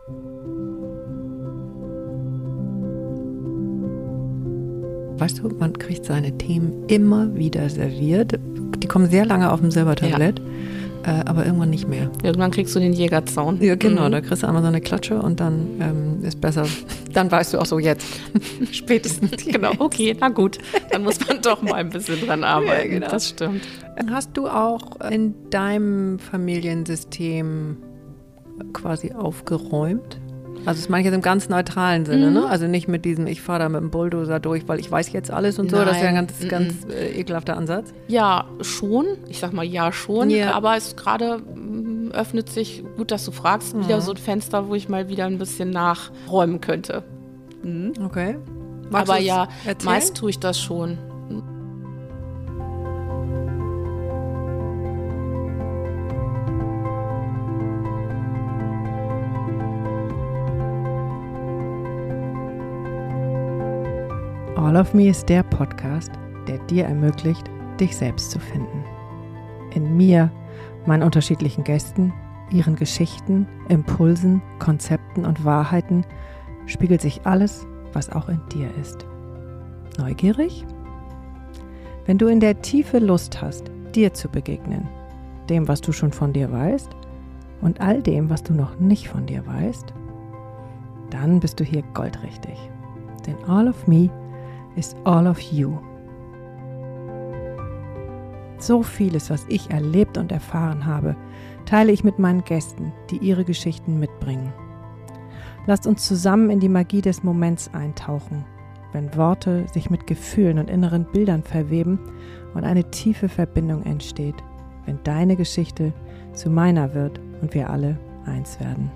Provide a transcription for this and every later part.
Weißt du, man kriegt seine Themen immer wieder serviert. Die kommen sehr lange auf dem Silbertablett, aber irgendwann nicht mehr. Irgendwann kriegst du den Jägerzaun. Ja, genau, da kriegst du einmal so eine Klatsche und dann ist besser. Dann weißt du auch so jetzt, spätestens. Genau, okay, na gut. Dann muss man doch mal ein bisschen dran arbeiten. Ja, genau. Das stimmt. Hast du auch in deinem Familiensystem quasi aufgeräumt? Also das meine ich jetzt im ganz neutralen Sinne, ne? Also nicht mit diesem, ich fahre da mit dem Bulldozer durch, weil ich weiß jetzt alles und so. Nein. Das ist ja ein ganz ekelhafter Ansatz. Ja, schon. Ich sag mal ja schon. Ja. Aber es gerade öffnet sich, gut, dass du fragst, wieder so ein Fenster, wo ich mal wieder ein bisschen nachräumen könnte. Okay. Magst Aber du's ja, erzählen? meist tue ich das schon. All of Me ist der Podcast, der dir ermöglicht, dich selbst zu finden. In mir, meinen unterschiedlichen Gästen, ihren Geschichten, Impulsen, Konzepten und Wahrheiten spiegelt sich alles, was auch in dir ist. Neugierig? Wenn du in der Tiefe Lust hast, dir zu begegnen, dem, was du schon von dir weißt und all dem, was du noch nicht von dir weißt, dann bist du hier goldrichtig. Denn All of Me ist all of you. So vieles, was ich erlebt und erfahren habe, teile ich mit meinen Gästen, die ihre Geschichten mitbringen. Lasst uns zusammen in die Magie des Moments eintauchen, wenn Worte sich mit Gefühlen und inneren Bildern verweben und eine tiefe Verbindung entsteht, wenn deine Geschichte zu meiner wird und wir alle eins werden.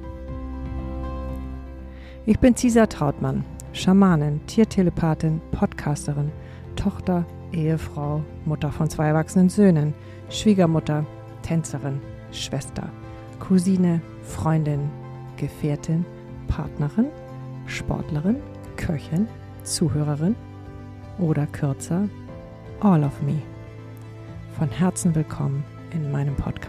Ich bin Cisa Trautmann, Schamanin, Tiertelepathin, Podcasterin, Tochter, Ehefrau, Mutter von 2 erwachsenen Söhnen, Schwiegermutter, Tänzerin, Schwester, Cousine, Freundin, Gefährtin, Partnerin, Sportlerin, Köchin, Zuhörerin oder kürzer, All of Me. Von Herzen willkommen in meinem Podcast.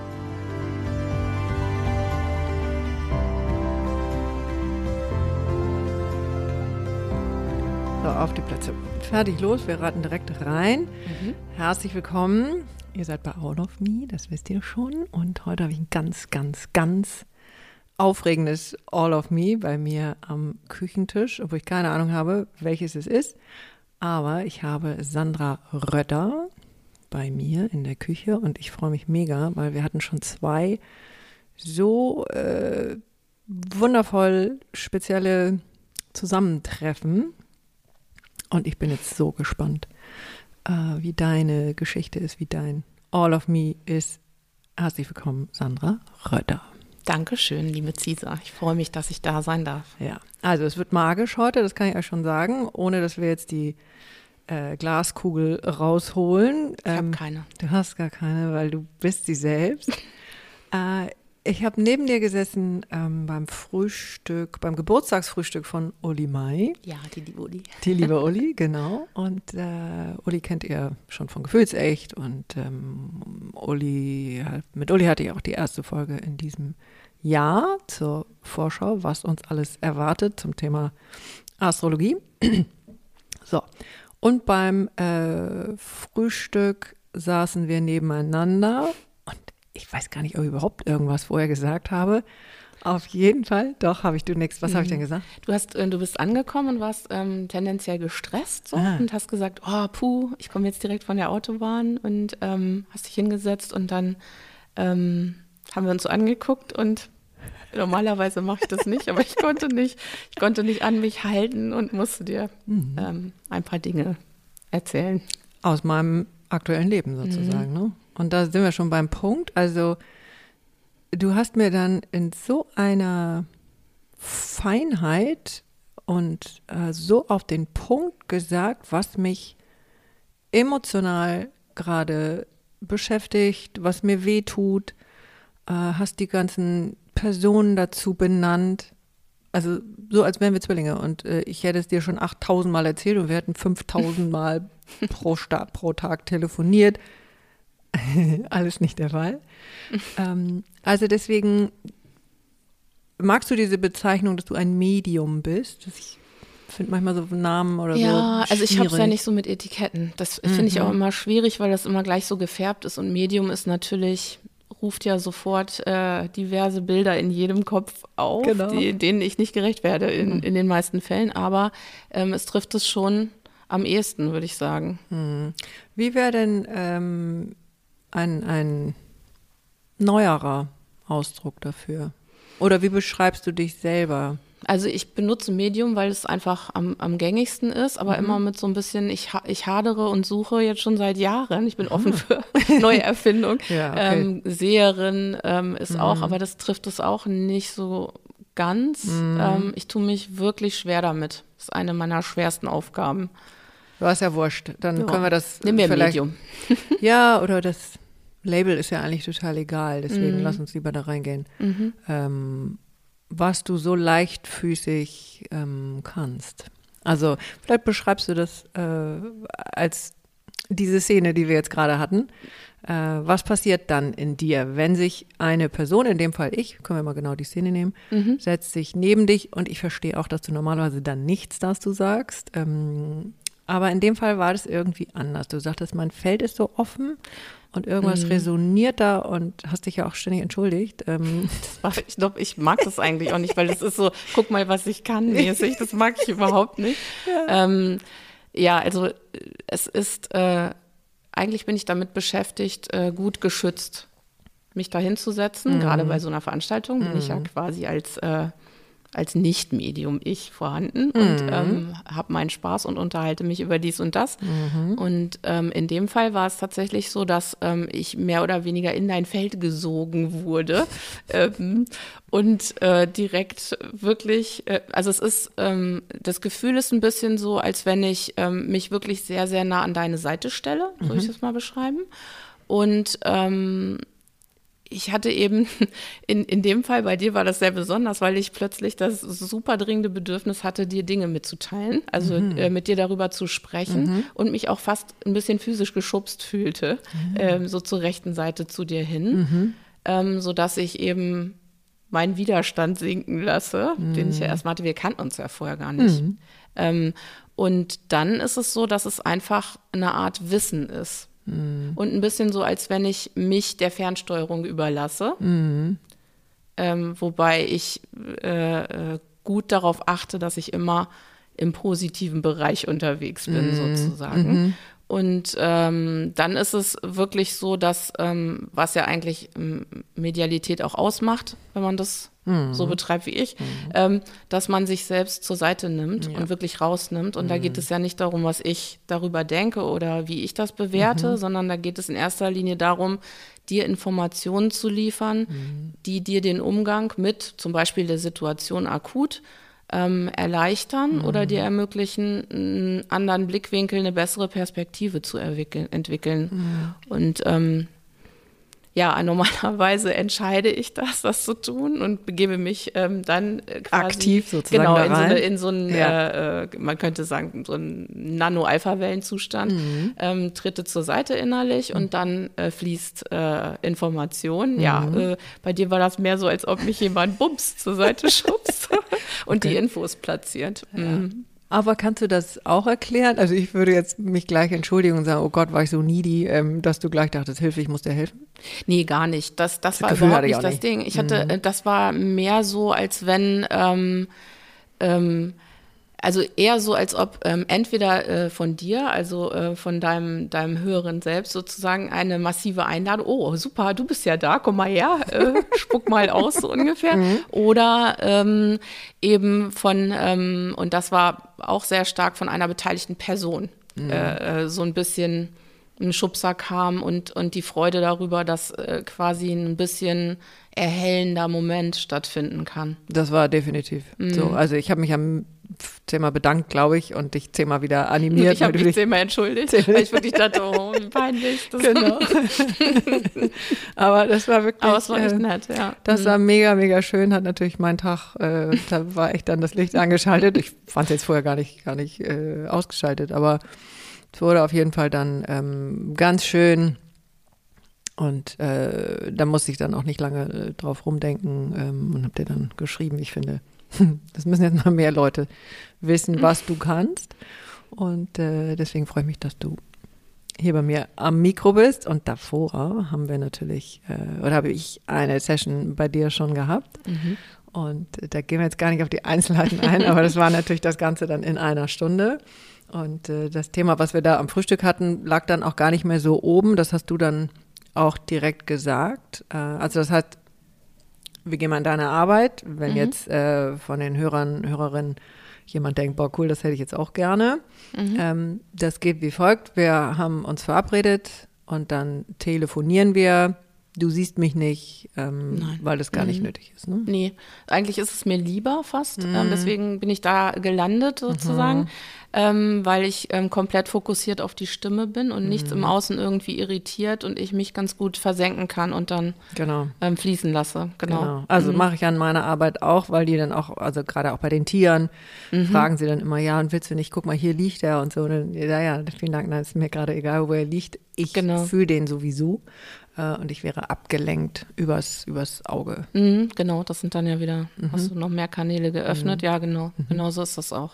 So, auf die Plätze. Fertig, los, wir raten direkt rein. Herzlich willkommen. Ihr seid bei All of Me, das wisst ihr schon. Und heute habe ich ein ganz aufregendes All of Me bei mir am Küchentisch, obwohl ich keine Ahnung habe, welches es ist. Aber ich habe Sandra Rötter bei mir in der Küche und ich freue mich mega, weil wir hatten schon 2 so wundervoll spezielle Zusammentreffen. Und ich bin jetzt so gespannt, wie deine Geschichte ist, wie dein All of Me ist. Herzlich willkommen, Sandra Rötter. Dankeschön, liebe Cisa. Ich freue mich, dass ich da sein darf. Ja, also es wird magisch heute, das kann ich euch schon sagen, ohne dass wir jetzt die Glaskugel rausholen. Ich habe keine. Du hast gar keine, weil du bist sie selbst. Ich habe neben dir gesessen beim Frühstück, beim Geburtstagsfrühstück von Uli Mai. Ja, die liebe Uli. Die liebe Uli, genau. Und Uli kennt ihr schon von Gefühlsecht. Und mit Uli hatte ich auch die erste Folge in diesem Jahr zur Vorschau, was uns alles erwartet zum Thema Astrologie. So, und beim Frühstück saßen wir nebeneinander. Ich weiß gar nicht, ob ich überhaupt irgendwas vorher gesagt habe. Auf jeden Fall, doch, habe ich du nichts. Was habe ich denn gesagt? Du bist angekommen und warst tendenziell gestresst so, und hast gesagt, oh puh, ich komme jetzt direkt von der Autobahn und hast dich hingesetzt und dann haben wir uns so angeguckt und normalerweise mache ich das nicht, aber ich konnte nicht an mich halten und musste dir ein paar Dinge erzählen. Aus meinem aktuellen Leben sozusagen, ne? Und da sind wir schon beim Punkt. Also du hast mir dann in so einer Feinheit und so auf den Punkt gesagt, was mich emotional gerade beschäftigt, was mir wehtut, hast die ganzen Personen dazu benannt. Also so, als wären wir Zwillinge und ich hätte es dir schon 8.000 Mal erzählt und wir hätten 5.000 Mal pro Tag telefoniert. Alles nicht der Fall. Also deswegen magst du diese Bezeichnung, dass du ein Medium bist? Ich finde manchmal so Namen oder so Ja, also ich habe es ja schwierig. nicht so mit Etiketten. Das finde ich auch immer schwierig, weil das immer gleich so gefärbt ist. Und Medium ist natürlich, ruft ja sofort diverse Bilder in jedem Kopf auf, Genau. denen ich nicht gerecht werde in den meisten Fällen. Aber es trifft es schon am ehesten, würde ich sagen. Wie wäre denn ein neuerer Ausdruck dafür? Oder wie beschreibst du dich selber? Also ich benutze Medium, weil es einfach am gängigsten ist, aber immer mit so ein bisschen, ich hadere und suche jetzt schon seit Jahren. Ich bin offen für neue Erfindung. Ja, okay. Seherin ist auch, aber das trifft es auch nicht so ganz. Ich tue mich wirklich schwer damit. Das ist eine meiner schwersten Aufgaben. Du hast ja wurscht. Dann können wir das Nimm mir vielleicht. Medium. Ja, oder das Label ist ja eigentlich total egal. Deswegen lass uns lieber da reingehen. Was du so leichtfüßig kannst. Also vielleicht beschreibst du das als diese Szene, die wir jetzt gerade hatten. Was passiert dann in dir, wenn sich eine Person, in dem Fall ich, können wir mal genau die Szene nehmen, setzt sich neben dich und ich verstehe auch, dass du normalerweise dann nichts dazu sagst. Aber in dem Fall war das irgendwie anders. Du sagtest, mein Feld ist so offen und irgendwas resoniert da und hast dich ja auch ständig entschuldigt. Ich glaube, ich mag das eigentlich auch nicht, weil das ist so, guck mal, was ich kann mäßig. Das mag ich überhaupt nicht. Ja, also es ist, eigentlich bin ich damit beschäftigt, gut geschützt, mich da hinzusetzen. Gerade bei so einer Veranstaltung bin ich ja quasi als Nicht-Medium ich vorhanden und habe meinen Spaß und unterhalte mich über dies und das. Und in dem Fall war es tatsächlich so, dass ich mehr oder weniger in dein Feld gesogen wurde und direkt wirklich, also es ist, das Gefühl ist ein bisschen so, als wenn ich mich wirklich sehr, sehr nah an deine Seite stelle, so ich das mal beschreiben. Und ich hatte eben, in dem Fall bei dir war das sehr besonders, weil ich plötzlich das super dringende Bedürfnis hatte, dir Dinge mitzuteilen, also mit dir darüber zu sprechen und mich auch fast ein bisschen physisch geschubst fühlte, so zur rechten Seite zu dir hin, sodass ich eben meinen Widerstand sinken lasse, den ich ja erstmal hatte. Wir kannten uns ja vorher gar nicht. Und dann ist es so, dass es einfach eine Art Wissen ist. Und ein bisschen so, als wenn ich mich der Fernsteuerung überlasse. Wobei ich gut darauf achte, dass ich immer im positiven Bereich unterwegs bin, sozusagen. Und dann ist es wirklich so, dass, was ja eigentlich Medialität auch ausmacht, wenn man das so betreibt wie ich, dass man sich selbst zur Seite nimmt und wirklich rausnimmt. Und da geht es ja nicht darum, was ich darüber denke oder wie ich das bewerte, sondern da geht es in erster Linie darum, dir Informationen zu liefern, die dir den Umgang mit zum Beispiel der Situation akut erleichtern oder dir ermöglichen, einen anderen Blickwinkel, eine bessere Perspektive zu entwickeln. Und ja, normalerweise entscheide ich das zu tun und begebe mich dann quasi aktiv sozusagen genau da rein. in so einen, man könnte sagen, so einen Nano-Alpha-Wellenzustand, tritte zur Seite innerlich und dann fließt Information. Ja, bei dir war das mehr so, als ob mich jemand bums zur Seite schubst und die Infos platziert. Aber kannst du das auch erklären? Also ich würde jetzt mich gleich entschuldigen und sagen, oh Gott, war ich so needy, dass du gleich dachtest, Hilfe, ich muss dir helfen? Nee, gar nicht. Das war Gefühl überhaupt hatte ich nicht auch das nicht. Ding. Ich hatte, das war mehr so, als wenn, also eher so, als ob entweder von dir, also von deinem Höheren selbst sozusagen eine massive Einladung, oh super, du bist ja da, komm mal her, spuck mal aus, so ungefähr. Oder eben von, und das war auch sehr stark von einer beteiligten Person, so ein bisschen ein Schubser kam und die Freude darüber, dass quasi ein bisschen erhellender Moment stattfinden kann. Das war definitiv so. Also ich habe mich am zehnmal bedankt, glaube ich, und dich zehnmal wieder animiert. Ich habe mich zehnmal entschuldigt, weil ich wirklich dachte, oh, wie peinlich. Das Genau. Aber das war wirklich. Aber es war echt nett, ja. Das war mega, mega schön. Hat natürlich meinen Tag, da war echt dann das Licht angeschaltet. Ich fand es jetzt vorher gar nicht ausgeschaltet, aber es wurde auf jeden Fall dann ganz schön Und da musste ich dann auch nicht lange drauf rumdenken und habe dir dann geschrieben, ich finde, das müssen jetzt mal mehr Leute wissen, was du kannst. Und deswegen freue ich mich, dass du hier bei mir am Mikro bist. Und davor haben wir natürlich, oder habe ich eine Session bei dir schon gehabt. Und da gehen wir jetzt gar nicht auf die Einzelheiten ein, aber das war natürlich das Ganze dann in einer Stunde. Und das Thema, was wir da am Frühstück hatten, lag dann auch gar nicht mehr so oben. Das hast du dann auch direkt gesagt. Also das heißt, wir gehen mal in deine Arbeit. Wenn jetzt von den Hörerinnen jemand denkt, boah, cool, das hätte ich jetzt auch gerne. Das geht wie folgt. Wir haben uns verabredet und dann telefonieren wir. Du siehst mich nicht, weil das gar nicht nötig ist. Ne? Nee, eigentlich ist es mir lieber fast. Deswegen bin ich da gelandet sozusagen, weil ich komplett fokussiert auf die Stimme bin und nichts im Außen irgendwie irritiert und ich mich ganz gut versenken kann und dann fließen lasse. Genau. Also mache ich an meiner Arbeit auch, weil die dann auch, also gerade auch bei den Tieren, fragen sie dann immer, ja, und willst du nicht, guck mal, hier liegt er und so. Und dann, ja, vielen Dank, nein, ist mir gerade egal, wo er liegt. Ich fühle den sowieso. Und ich wäre abgelenkt übers Auge. Genau, das sind dann ja wieder, hast du noch mehr Kanäle geöffnet? Ja, genau, genau so ist das auch.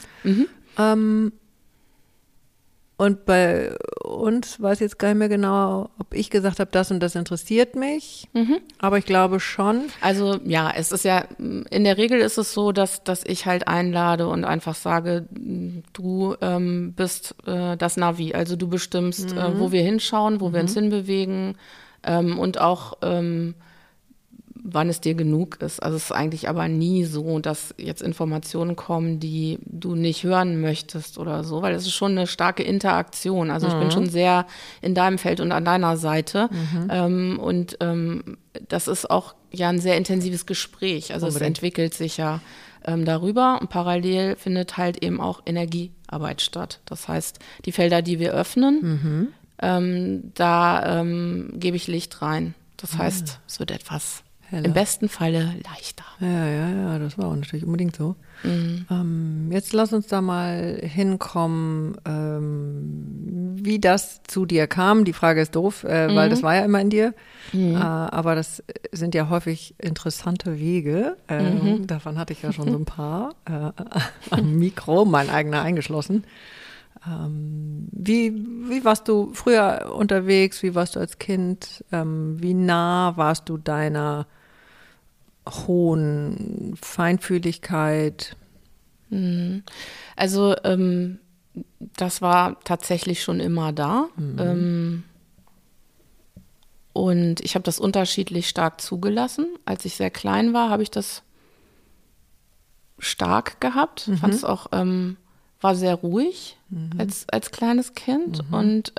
Und bei uns weiß ich jetzt gar nicht mehr genau, ob ich gesagt habe, das und das interessiert mich, aber ich glaube schon. Also ja, es ist ja, in der Regel ist es so, dass ich halt einlade und einfach sage, du bist das Navi, also du bestimmst, wo wir hinschauen, wo wir uns hinbewegen und auch wann es dir genug ist. Also es ist eigentlich aber nie so, dass jetzt Informationen kommen, die du nicht hören möchtest oder so, weil es ist schon eine starke Interaktion. Also ich bin schon sehr in deinem Feld und an deiner Seite. Und das ist auch ja ein sehr intensives Gespräch. Also es entwickelt sich ja darüber und parallel findet halt eben auch Energiearbeit statt. Das heißt, die Felder, die wir öffnen, da gebe ich Licht rein. Das heißt, es wird etwas im besten Falle leichter. Ja, das war auch natürlich unbedingt so. Jetzt lass uns da mal hinkommen, wie das zu dir kam. Die Frage ist doof, weil das war ja immer in dir. Aber das sind ja häufig interessante Wege. Davon hatte ich ja schon so ein paar am Mikro, mein eigener eingeschlossen. Wie warst du früher unterwegs? Wie warst du als Kind? Wie nah warst du deiner hohen Feinfühligkeit? Also das war tatsächlich schon immer da. Und ich habe das unterschiedlich stark zugelassen. Als ich sehr klein war, habe ich das stark gehabt. Fand es auch, war sehr ruhig als kleines Kind und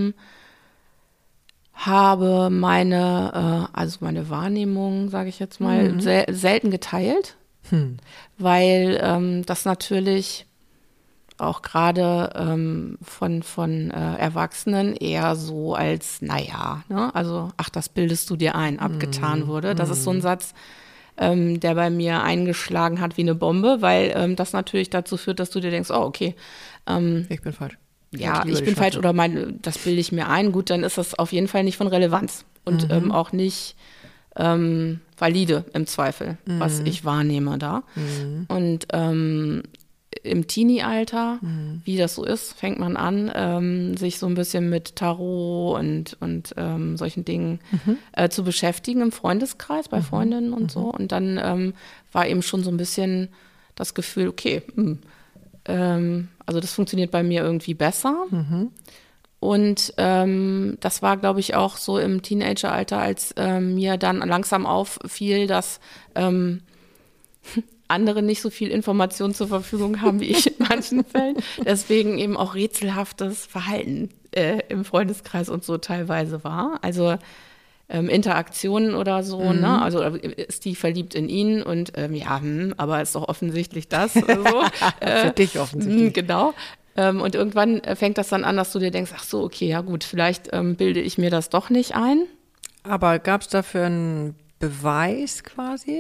habe meine Wahrnehmung, sage ich jetzt mal, selten geteilt, weil das natürlich auch gerade von Erwachsenen eher so als, naja, ne, also ach, das bildest du dir ein, abgetan wurde. Das ist so ein Satz, der bei mir eingeschlagen hat wie eine Bombe, weil das natürlich dazu führt, dass du dir denkst, oh, okay. Ich bin falsch. Ja, ich bin falsch oder das bilde ich mir ein. Gut, dann ist das auf jeden Fall nicht von Relevanz und auch nicht valide im Zweifel, was ich wahrnehme da. Und im Teenie-Alter, wie das so ist, fängt man an, sich so ein bisschen mit Tarot und solchen Dingen zu beschäftigen im Freundeskreis, bei Freundinnen und so. Und dann war eben schon so ein bisschen das Gefühl, okay, also das funktioniert bei mir irgendwie besser. Und das war, glaube ich, auch so im Teenageralter, als mir dann langsam auffiel, dass andere nicht so viel Information zur Verfügung haben wie ich in manchen Fällen. Deswegen eben auch rätselhaftes Verhalten im Freundeskreis und so teilweise war. Also Interaktionen oder so, ne? Also ist die verliebt in ihn und aber ist doch offensichtlich das. So. Für dich offensichtlich. Genau. Und irgendwann fängt das dann an, dass du dir denkst, ach so, okay, ja gut, vielleicht bilde ich mir das doch nicht ein. Aber gab es dafür einen Beweis quasi?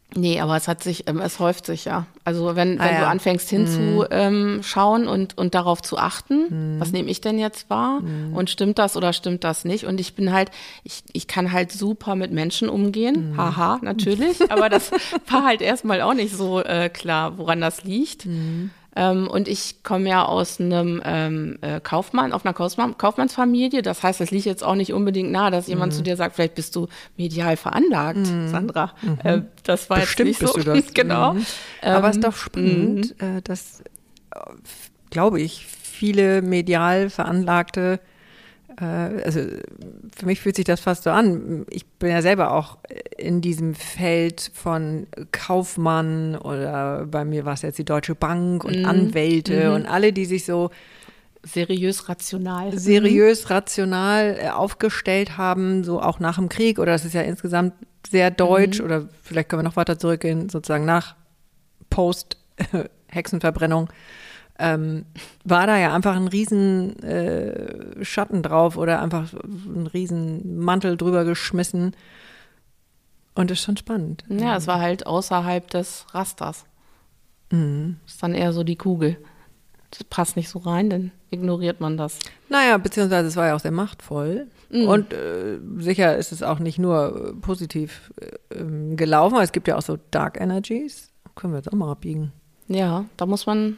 Nee, aber es häuft sich ja. Also wenn du anfängst hinzuschauen und darauf zu achten, was nehme ich denn jetzt wahr und stimmt das oder stimmt das nicht? Und ich bin halt, ich kann halt super mit Menschen umgehen, haha, natürlich, aber das war halt erstmal auch nicht so klar, woran das liegt. Und ich komme ja aus einem aus einer Kaufmannsfamilie. Das heißt, es liegt jetzt auch nicht unbedingt nahe, dass jemand zu dir sagt, vielleicht bist du medial veranlagt, Sandra. Das war Bestimmt jetzt nicht so. Bist du das. Genau. Aber es ist doch spannend, dass, glaube ich, viele medial Veranlagte, also für mich fühlt sich das fast so an. Ich bin ja selber auch in diesem Feld von Kaufmann oder bei mir war es jetzt die Deutsche Bank und Anwälte und alle, die sich so seriös rational aufgestellt haben, so auch nach dem Krieg, oder das ist ja insgesamt sehr deutsch, oder vielleicht können wir noch weiter zurückgehen, sozusagen nach Post-Hexenverbrennung, war da ja einfach ein riesen Schatten drauf oder einfach ein riesen Mantel drüber geschmissen. Und das ist schon spannend. Ja, es war halt außerhalb des Rasters. Ist dann eher so die Kugel. Das passt nicht so rein, dann ignoriert man das. Naja, beziehungsweise es war ja auch sehr machtvoll. Und sicher ist es auch nicht nur positiv gelaufen, aber es gibt ja auch so Dark Energies. Können wir jetzt auch mal abbiegen. Ja, da muss man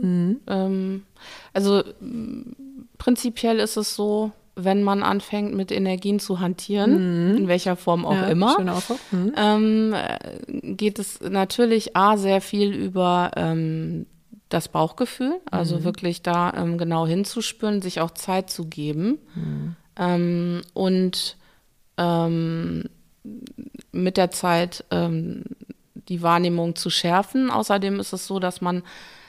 prinzipiell ist es so, wenn man anfängt mit Energien zu hantieren, in welcher Form auch immer, geht es natürlich sehr viel über das Bauchgefühl, also wirklich da genau hinzuspüren, sich auch Zeit zu geben und mit der Zeit die Wahrnehmung zu schärfen. Außerdem ist es so, dass man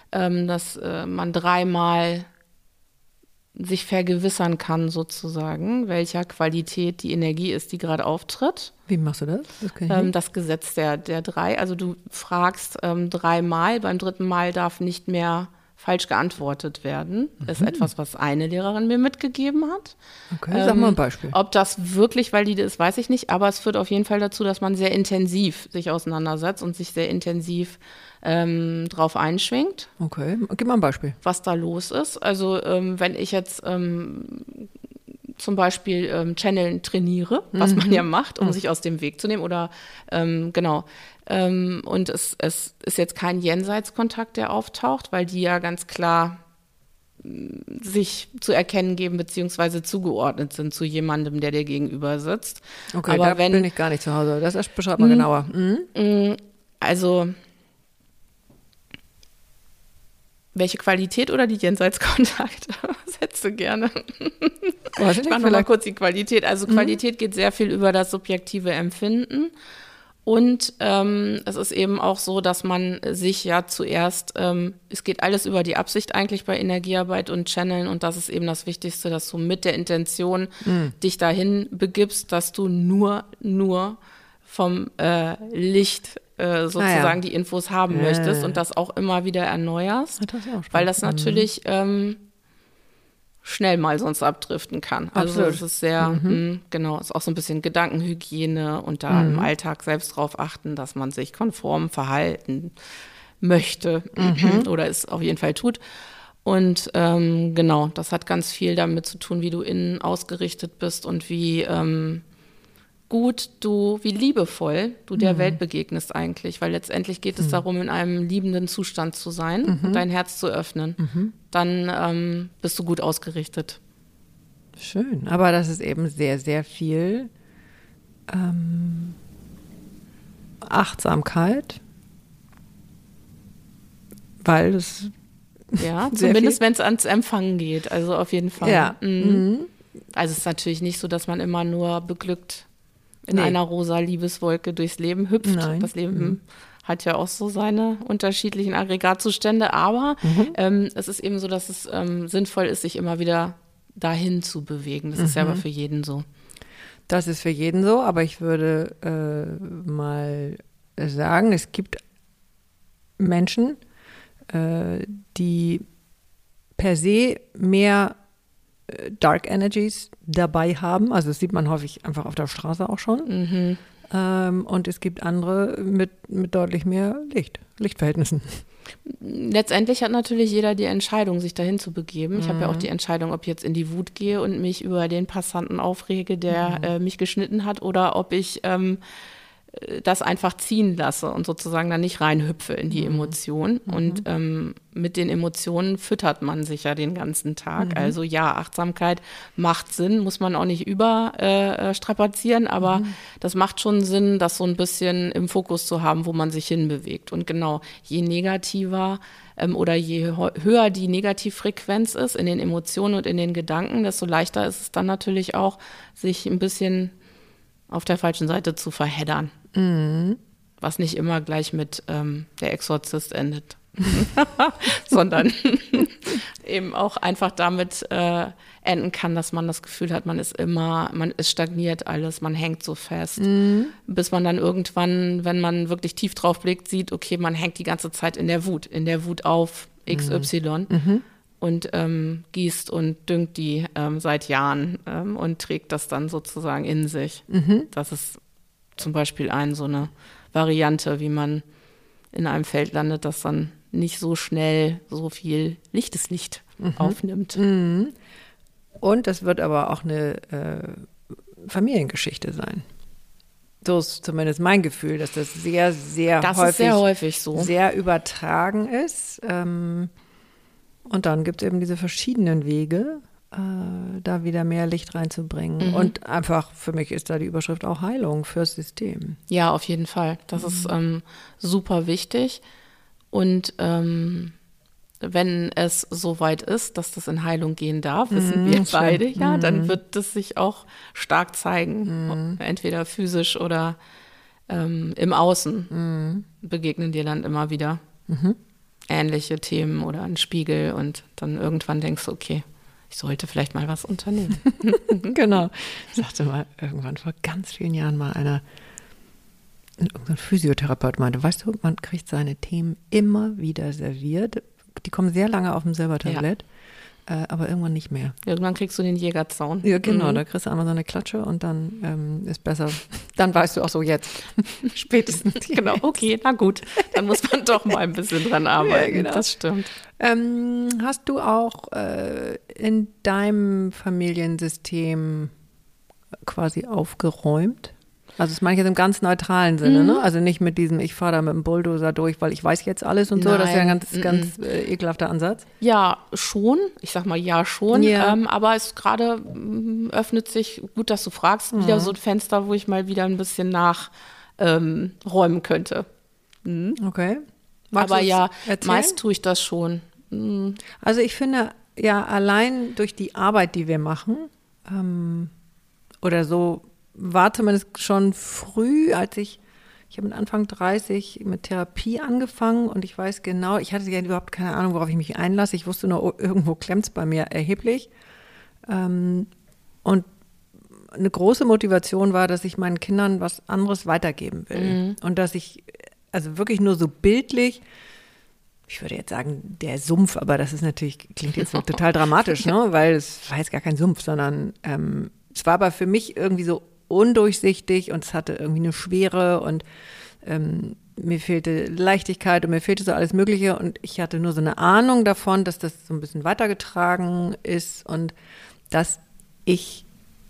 dreimal sich vergewissern kann, sozusagen, welcher Qualität die Energie ist, die gerade auftritt. Wie machst du das? Das Gesetz der drei. Also du fragst dreimal, beim dritten Mal darf nicht mehr falsch geantwortet werden. Das ist etwas, was eine Lehrerin mir mitgegeben hat. Okay, sag mal ein Beispiel. Ob das wirklich valide ist, weiß ich nicht, aber es führt auf jeden Fall dazu, dass man sehr intensiv sich auseinandersetzt und sich sehr intensiv drauf einschwingt. Okay, gib mal ein Beispiel. Was da los ist. Also wenn ich jetzt zum Beispiel Channeln trainiere, was man ja macht, um sich aus dem Weg zu nehmen oder und es ist jetzt kein Jenseitskontakt, der auftaucht, weil die ja ganz klar sich zu erkennen geben beziehungsweise zugeordnet sind zu jemandem, der dir gegenüber sitzt. Okay, aber da bin ich gar nicht zu Hause. Das beschreib mal genauer. Also welche Qualität oder die Jenseitskontakte? Was hättest du gerne? Ich mache nochmal kurz die Qualität. Also Qualität geht sehr viel über das subjektive Empfinden. Und es ist eben auch so, dass man sich ja zuerst, es geht alles über die Absicht eigentlich bei Energiearbeit und Channeln. Und das ist eben das Wichtigste, dass du mit der Intention dich dahin begibst, dass du nur vom Licht sozusagen die Infos haben möchtest und das auch immer wieder erneuerst, weil das natürlich schnell mal sonst abdriften kann. Also es ist sehr, ist auch so ein bisschen Gedankenhygiene und da im Alltag selbst drauf achten, dass man sich konform verhalten möchte oder es auf jeden Fall tut. Und das hat ganz viel damit zu tun, wie du innen ausgerichtet bist und wie wie liebevoll du der Welt begegnest eigentlich, weil letztendlich geht es darum, in einem liebenden Zustand zu sein, dein Herz zu öffnen. Dann bist du gut ausgerichtet. Schön, aber das ist eben sehr, sehr viel Achtsamkeit, weil es zumindest wenn es ans Empfangen geht, also auf jeden Fall. Ja. Also es ist natürlich nicht so, dass man immer nur beglückt in einer rosa Liebeswolke durchs Leben hüpft. Nein. Das Leben hat ja auch so seine unterschiedlichen Aggregatzustände, aber es ist eben so, dass es sinnvoll ist, sich immer wieder dahin zu bewegen. Das ist ja aber für jeden so. Das ist für jeden so, aber ich würde mal sagen, es gibt Menschen, die per se mehr Dark Energies dabei haben. Also das sieht man häufig einfach auf der Straße auch schon. und es gibt andere mit deutlich mehr Lichtverhältnissen. Letztendlich hat natürlich jeder die Entscheidung, sich dahin zu begeben. Ich habe ja auch die Entscheidung, ob ich jetzt in die Wut gehe und mich über den Passanten aufrege, der mich geschnitten hat, oder ob ich das einfach ziehen lasse und sozusagen dann nicht reinhüpfe in die Emotion. Und mit den Emotionen füttert man sich ja den ganzen Tag. Also ja, Achtsamkeit macht Sinn, muss man auch nicht überstrapazieren, aber das macht schon Sinn, das so ein bisschen im Fokus zu haben, wo man sich hinbewegt. Und genau, je negativer oder je höher die Negativfrequenz ist in den Emotionen und in den Gedanken, desto leichter ist es dann natürlich auch, sich ein bisschen auf der falschen Seite zu verheddern. Was nicht immer gleich mit der Exorzist endet, sondern eben auch einfach damit enden kann, dass man das Gefühl hat, es stagniert alles, man hängt so fest, bis man dann irgendwann, wenn man wirklich tief drauf blickt, sieht, okay, man hängt die ganze Zeit in der Wut auf XY. Und gießt und düngt die seit Jahren und trägt das dann sozusagen in sich. Das ist zum Beispiel so eine Variante, wie man in einem Feld landet, das dann nicht so schnell so viel lichtes Licht aufnimmt. Und das wird aber auch eine Familiengeschichte sein. So ist zumindest mein Gefühl, dass das sehr, sehr häufig so. Sehr übertragen ist. Und dann gibt es eben diese verschiedenen Wege, da wieder mehr Licht reinzubringen. Und einfach, für mich ist da die Überschrift auch Heilung fürs System. Ja, auf jeden Fall. Das ist super wichtig. Und wenn es soweit ist, dass das in Heilung gehen darf, wissen wir beide, ja, dann wird das sich auch stark zeigen. Entweder physisch oder im Außen begegnen dir dann immer wieder ähnliche Themen oder ein Spiegel, und dann irgendwann denkst du, okay, ich sollte vielleicht mal was unternehmen. Genau. Sagte mal irgendwann vor ganz vielen Jahren mal irgendein Physiotherapeut meinte, weißt du, man kriegt seine Themen immer wieder serviert. Die kommen sehr lange auf dem Silbertablett, aber irgendwann nicht mehr. Irgendwann kriegst du den Jägerzaun. Ja, genau, da kriegst du einmal so eine Klatsche und dann ist besser. Dann weißt du auch so jetzt, spätestens. Genau, okay, na gut, dann muss man doch mal ein bisschen dran arbeiten. Ja, genau. Das stimmt. Hast du auch in deinem Familiensystem quasi aufgeräumt? Also das meine ich jetzt im ganz neutralen Sinne, ne? Also nicht mit diesem, ich fahre da mit dem Bulldozer durch, weil ich weiß jetzt alles und so. Nein. Das ist ja ein ganz ekelhafter Ansatz. Ja, schon. Ich sag mal ja schon. Ja. Aber es gerade öffnet sich, gut, dass du fragst, wieder so ein Fenster, wo ich mal wieder ein bisschen nachräumen könnte. Okay. Magst Aber du ja, erzählen? meist tue ich das schon. Also ich finde, ja, allein durch die Arbeit, die wir machen, oder so, war zumindest schon früh, als ich habe mit Anfang 30 mit Therapie angefangen, und ich weiß genau, ich hatte ja überhaupt keine Ahnung, worauf ich mich einlasse. Ich wusste nur, irgendwo klemmt es bei mir erheblich. Und eine große Motivation war, dass ich meinen Kindern was anderes weitergeben will. Und dass ich, also wirklich nur so bildlich, ich würde jetzt sagen, der Sumpf, aber das ist natürlich, klingt jetzt total dramatisch, ne? Weil es war jetzt gar kein Sumpf, sondern es war aber für mich irgendwie so undurchsichtig und es hatte irgendwie eine Schwere und mir fehlte Leichtigkeit und mir fehlte so alles Mögliche, und ich hatte nur so eine Ahnung davon, dass das so ein bisschen weitergetragen ist und dass ich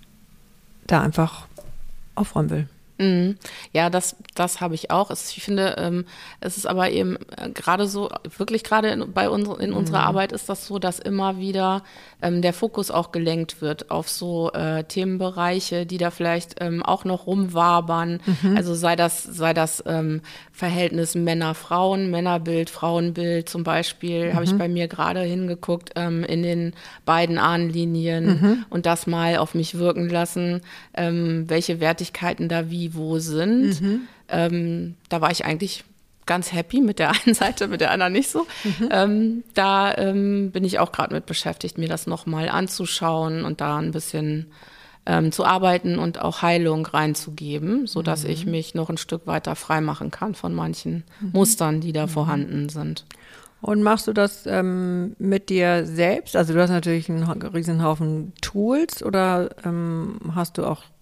da einfach aufräumen will. Ja, das habe ich auch. Ich finde, es ist aber eben gerade so, wirklich gerade in unserer Arbeit ist das so, dass immer wieder der Fokus auch gelenkt wird auf so Themenbereiche, die da vielleicht auch noch rumwabern. Also sei das Verhältnis Männer-Frauen, Männerbild, Frauenbild zum Beispiel, habe ich bei mir gerade hingeguckt in den beiden Ahnenlinien und das mal auf mich wirken lassen, welche Wertigkeiten da wie wo sind. Da war ich eigentlich ganz happy mit der einen Seite, mit der anderen nicht so. Da bin ich auch gerade mit beschäftigt, mir das nochmal anzuschauen und da ein bisschen zu arbeiten und auch Heilung reinzugeben, sodass ich mich noch ein Stück weiter frei machen kann von manchen Mustern, die da vorhanden sind. Und machst du das mit dir selbst? Also du hast natürlich einen riesen Haufen Tools, oder hast du auch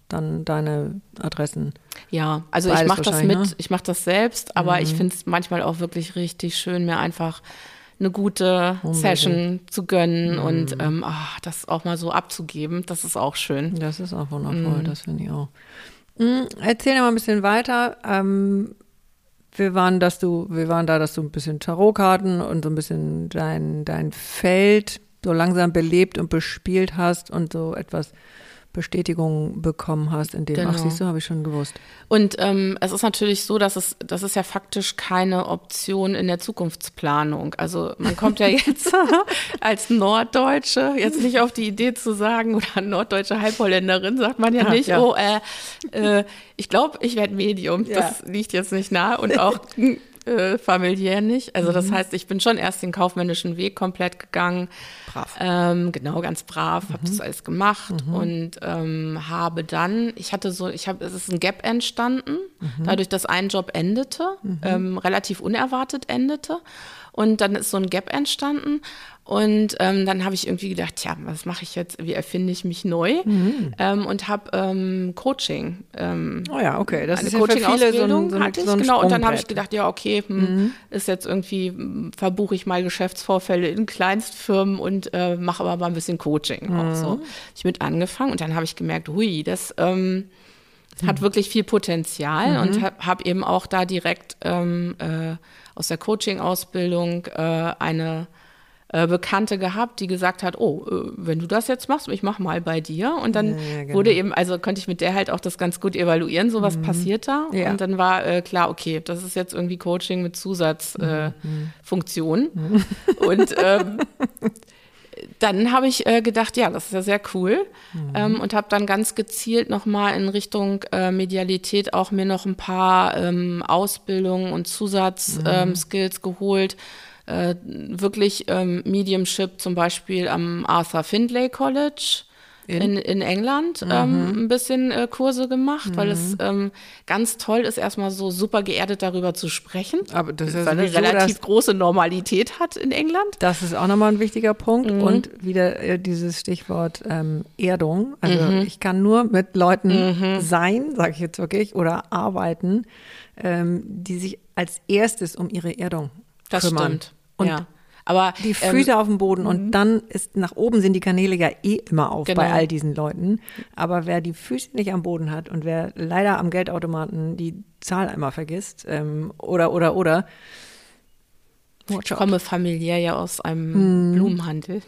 dann deine Adressen. Ja, also ich mache das ich mache das selbst, aber ich finde es manchmal auch wirklich richtig schön, mir einfach eine gute Session zu gönnen und das auch mal so abzugeben. Das ist auch schön. Das ist auch wundervoll, das finde ich auch. Erzähl mal ein bisschen weiter. Wir waren da, dass du ein bisschen Tarotkarten und so ein bisschen dein Feld so langsam belebt und bespielt hast und so etwas Bestätigung bekommen hast, in dem, ach siehst du, habe ich schon gewusst. Und es ist natürlich so, das ist ja faktisch keine Option in der Zukunftsplanung. Also man kommt ja jetzt als Norddeutsche jetzt nicht auf die Idee zu sagen, oder norddeutsche Halbholländerin sagt man ja nicht, ich glaube, ich werde Medium. Ja. Das liegt jetzt nicht nahe und auch familiär nicht. Also das heißt, ich bin schon erst den kaufmännischen Weg komplett gegangen. Brav. Genau, ganz brav, habe das alles gemacht und habe dann, es ist ein Gap entstanden, dadurch, dass ein Job endete, relativ unerwartet endete. Und dann ist so ein Gap entstanden und dann habe ich irgendwie gedacht, tja, was mache ich jetzt, wie erfinde ich mich neu? Und habe Coaching. Oh ja, okay, das eine ist ja für viele so ein genau, und dann habe ich gedacht, ja, okay, ist jetzt irgendwie, verbuche ich mal Geschäftsvorfälle in Kleinstfirmen und mache aber mal ein bisschen Coaching auch so. Ich mit angefangen und dann habe ich gemerkt, hui, das hat wirklich viel Potenzial und habe eben auch da direkt aus der Coaching-Ausbildung eine Bekannte gehabt, die gesagt hat, wenn du das jetzt machst, ich mach mal bei dir. Und dann wurde eben, also konnte ich mit der halt auch das ganz gut evaluieren, so was passiert da. Ja. Und dann war klar, okay, das ist jetzt irgendwie Coaching mit Zusatzfunktion. Und dann habe ich gedacht, ja, das ist ja sehr cool und habe dann ganz gezielt nochmal in Richtung Medialität auch mir noch ein paar Ausbildungen und Zusatzskills geholt. Wirklich Mediumship zum Beispiel am Arthur Findlay College in England ein bisschen Kurse gemacht, weil es ganz toll ist, erstmal so super geerdet darüber zu sprechen. Aber das ist weil eine relativ große Normalität hat in England. Das ist auch nochmal ein wichtiger Punkt. Und wieder dieses Stichwort Erdung. Also ich kann nur mit Leuten sein, sage ich jetzt wirklich, oder arbeiten, die sich als erstes um ihre Erdung kümmern. Das stimmt, und aber die Füße auf dem Boden und dann ist nach oben sind die Kanäle ja immer auf bei all diesen Leuten. Aber wer die Füße nicht am Boden hat und wer leider am Geldautomaten die Zahl einmal vergisst oder ich komme familiär ja aus einem Blumenhandel.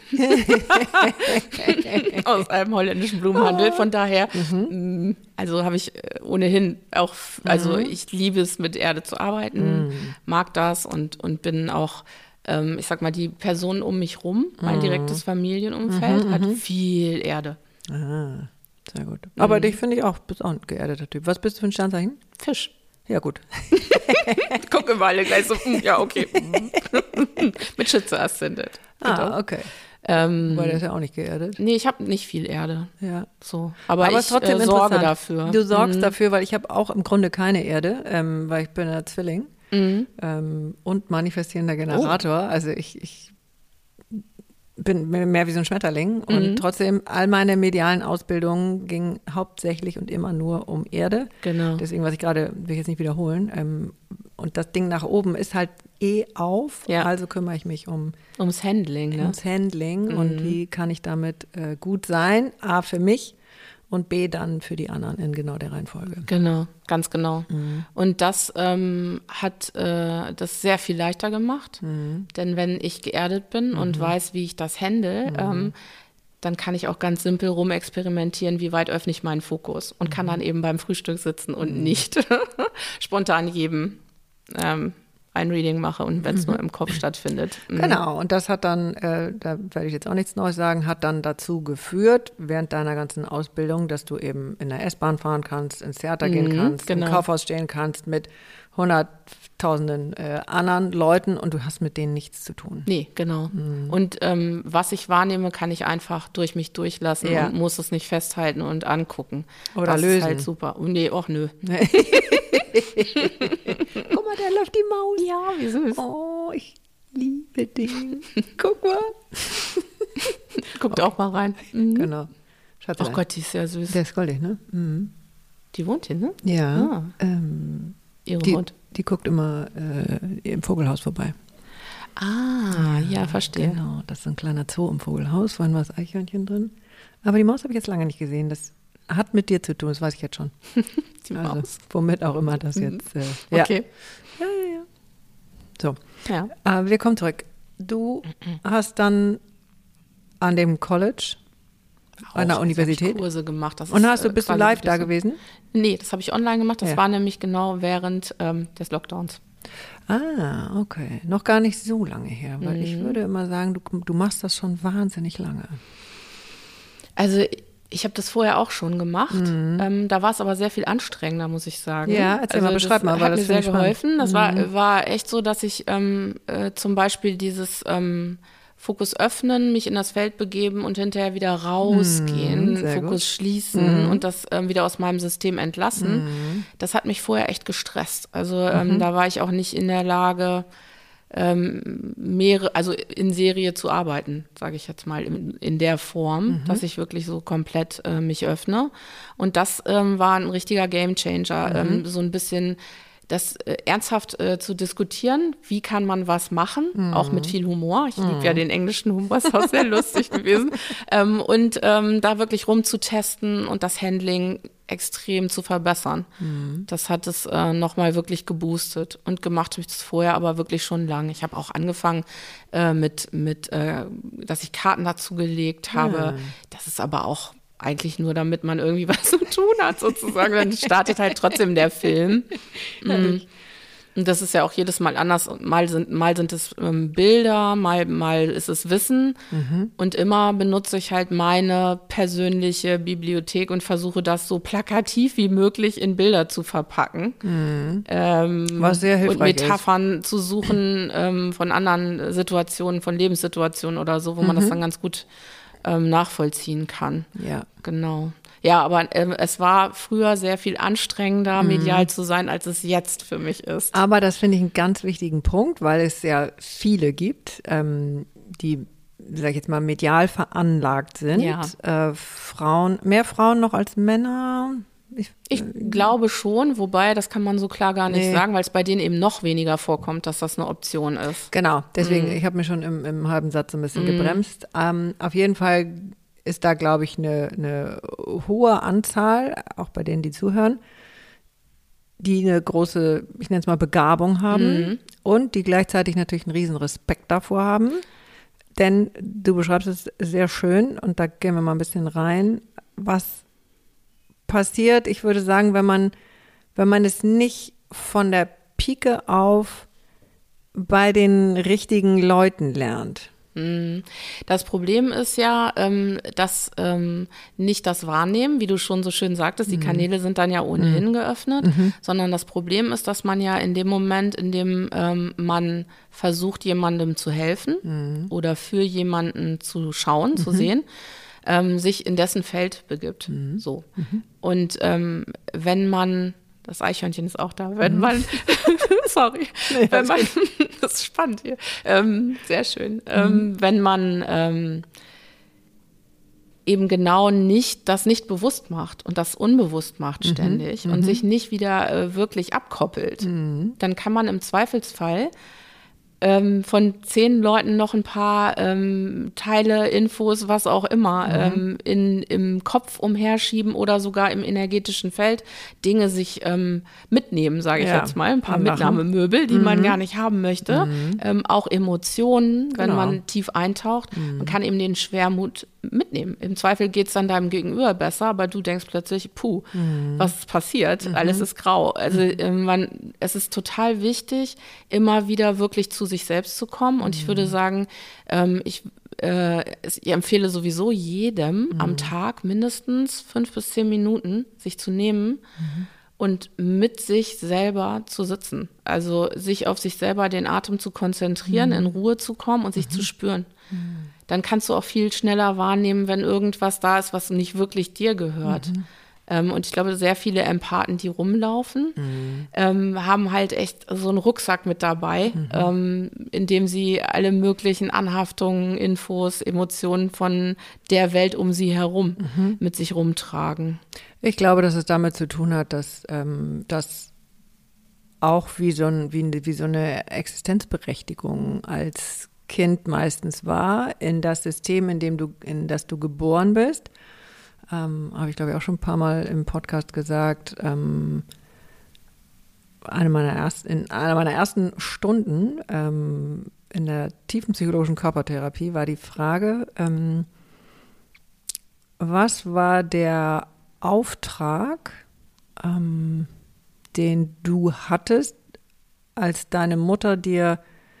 Aus einem holländischen Blumenhandel. Von daher, also habe ich ohnehin auch, also ich liebe es, mit Erde zu arbeiten, mag das und bin auch, ich sag mal, die Person um mich rum, mein direktes Familienumfeld, hat viel Erde. Ah, sehr gut. Aber dich finde ich auch, bist auch ein geerdeter Typ. Was bist du für ein Sternzeichen? Fisch. Ja, gut. Gucken wir alle gleich so, ja, okay. Mit Schütze Aszendent. Ah, okay. Weil der ist ja auch nicht geerdet. Nee, ich habe nicht viel Erde. Ja. So. Aber ich sorge dafür. Du sorgst dafür, weil ich habe auch im Grunde keine Erde, weil ich bin ein Zwilling und manifestierender Generator. Also ich bin mehr wie so ein Schmetterling und trotzdem all meine medialen Ausbildungen gingen hauptsächlich und immer nur um Erde. Genau. Deswegen, will ich jetzt nicht wiederholen. Und das Ding nach oben ist halt auf, also kümmere ich mich ums Handling. Ne? Ums Handling und wie kann ich damit gut sein, A für mich und B dann für die anderen in genau der Reihenfolge. Genau, ganz genau. Und das hat das sehr viel leichter gemacht, denn wenn ich geerdet bin und weiß, wie ich das handle, dann kann ich auch ganz simpel rumexperimentieren, wie weit öffne ich meinen Fokus und kann dann eben beim Frühstück sitzen und nicht spontan jedem ein Reading mache und wenn es nur im Kopf stattfindet. Genau, und das hat dann, da werde ich jetzt auch nichts Neues sagen, hat dann dazu geführt, während deiner ganzen Ausbildung, dass du eben in der S-Bahn fahren kannst, ins Theater gehen kannst, im Kaufhaus stehen kannst mit Hunderttausenden anderen Leuten und du hast mit denen nichts zu tun. Nee, genau. Und was ich wahrnehme, kann ich einfach durch mich durchlassen und muss es nicht festhalten und angucken. Oder das lösen. Ist halt super. Nee, nö. Guck mal, da läuft die Maus. Ja, wie süß. Oh, ich liebe dich. Guck mal. Guckt auch mal rein. Genau. Oh Gott, die ist ja süß. Der ist goldig, ne? Mhm. Die wohnt hier, ne? Ja. Ihre Hund. Die guckt immer im Vogelhaus vorbei. Ja, verstehe. Genau, das ist ein kleiner Zoo im Vogelhaus. Vorhin war das Eichhörnchen drin. Aber die Maus habe ich jetzt lange nicht gesehen. Das hat mit dir zu tun, das weiß ich jetzt schon. Die Maus. Also, womit auch immer das jetzt. Okay. Ja. So, Ja. wir kommen zurück. Du hast dann an dem College, an der Universität, Kurse gemacht. Das und ist, bist du live da gewesen? Nee, das habe ich online gemacht. Das war nämlich genau während des Lockdowns. Okay. Noch gar nicht so lange her, weil ich würde immer sagen, du machst das schon wahnsinnig lange. Also ich habe das vorher auch schon gemacht. Da war es aber sehr viel anstrengender, muss ich sagen. Ja, erzähl mal, beschreib mal. Das hat mir sehr geholfen. Das war echt so, dass ich zum Beispiel dieses Fokus öffnen, mich in das Feld begeben und hinterher wieder rausgehen, Fokus schließen und das wieder aus meinem System entlassen. Das hat mich vorher echt gestresst. Also da war ich auch nicht in der Lage, also in Serie zu arbeiten, sage ich jetzt mal, in der Form, dass ich wirklich so komplett mich öffne. Und das war ein richtiger Gamechanger, so ein bisschen das ernsthaft zu diskutieren, wie kann man was machen, auch mit viel Humor. Ich liebe ja den englischen Humor, ist auch sehr lustig gewesen. Und da wirklich rumzutesten und das Handling extrem zu verbessern. Das hat es nochmal wirklich geboostet. Und gemacht habe ich das vorher aber wirklich schon lange. Ich habe auch angefangen dass ich Karten dazu gelegt habe. Das ist aber auch eigentlich nur, damit man irgendwie was zu tun hat, sozusagen. Dann startet halt trotzdem der Film. Und das ist ja auch jedes Mal anders. Mal sind es Bilder, mal ist es Wissen. Und immer benutze ich halt meine persönliche Bibliothek und versuche das so plakativ wie möglich in Bilder zu verpacken. Was sehr hilfreich und Metaphern zu suchen von anderen Situationen, von Lebenssituationen oder so, wo man das dann ganz gut nachvollziehen kann. Ja. Genau. Ja, aber es war früher sehr viel anstrengender, medial zu sein, als es jetzt für mich ist. Aber das finde ich einen ganz wichtigen Punkt, weil es ja viele gibt, die, sag ich jetzt mal, medial veranlagt sind. Ja. Mehr Frauen noch als Männer? Ich glaube schon, wobei, das kann man so klar gar nicht sagen, weil es bei denen eben noch weniger vorkommt, dass das eine Option ist. Genau, deswegen, ich habe mich schon im halben Satz so ein bisschen gebremst. Auf jeden Fall ist da, glaube ich, eine hohe Anzahl, auch bei denen, die zuhören, die eine große, ich nenne es mal, Begabung haben und die gleichzeitig natürlich einen riesen Respekt davor haben. Denn du beschreibst es sehr schön und da gehen wir mal ein bisschen rein, was passiert, ich würde sagen, wenn man es nicht von der Pike auf bei den richtigen Leuten lernt. Das Problem ist ja, dass nicht das Wahrnehmen, wie du schon so schön sagtest, die Kanäle sind dann ja ohnehin geöffnet, sondern das Problem ist, dass man ja in dem Moment, in dem man versucht, jemandem zu helfen oder für jemanden zu schauen, zu sehen, sich in dessen Feld begibt. So. Und wenn man, das Eichhörnchen ist auch da, wenn man, sorry, wenn man, das ist spannend hier, sehr schön, wenn man eben genau das nicht bewusst macht und das unbewusst macht ständig und sich nicht wieder wirklich abkoppelt, dann kann man im Zweifelsfall von 10 Leuten noch ein paar Teile, Infos, was auch immer, im Kopf umherschieben oder sogar im energetischen Feld Dinge sich mitnehmen, sage ich jetzt mal. Ein paar Mitnahmemöbel, die man gar nicht haben möchte. Auch Emotionen, wenn man tief eintaucht. Man kann eben den Schwermut mitnehmen. Im Zweifel geht es dann deinem Gegenüber besser, aber du denkst plötzlich, was ist passiert? Alles ist grau. Also es ist total wichtig, immer wieder wirklich zu sich selbst zu kommen. Und ich würde sagen, ich empfehle sowieso jedem am Tag mindestens 5 bis 10 Minuten sich zu nehmen und mit sich selber zu sitzen. Also sich auf sich selber den Atem zu konzentrieren, in Ruhe zu kommen und sich zu spüren. Dann kannst du auch viel schneller wahrnehmen, wenn irgendwas da ist, was nicht wirklich dir gehört. Und ich glaube, sehr viele Empathen, die rumlaufen, haben halt echt so einen Rucksack mit dabei, in dem sie alle möglichen Anhaftungen, Infos, Emotionen von der Welt um sie herum mit sich rumtragen. Ich glaube, dass es damit zu tun hat, dass das auch wie so eine Existenzberechtigung als Kind meistens war, in das System, in das du geboren bist. Habe ich, glaube ich, auch schon ein paar Mal im Podcast gesagt. In einer meiner ersten Stunden in der tiefen psychologischen Körpertherapie war die Frage, was war der Auftrag, den du hattest, als deine Mutter dir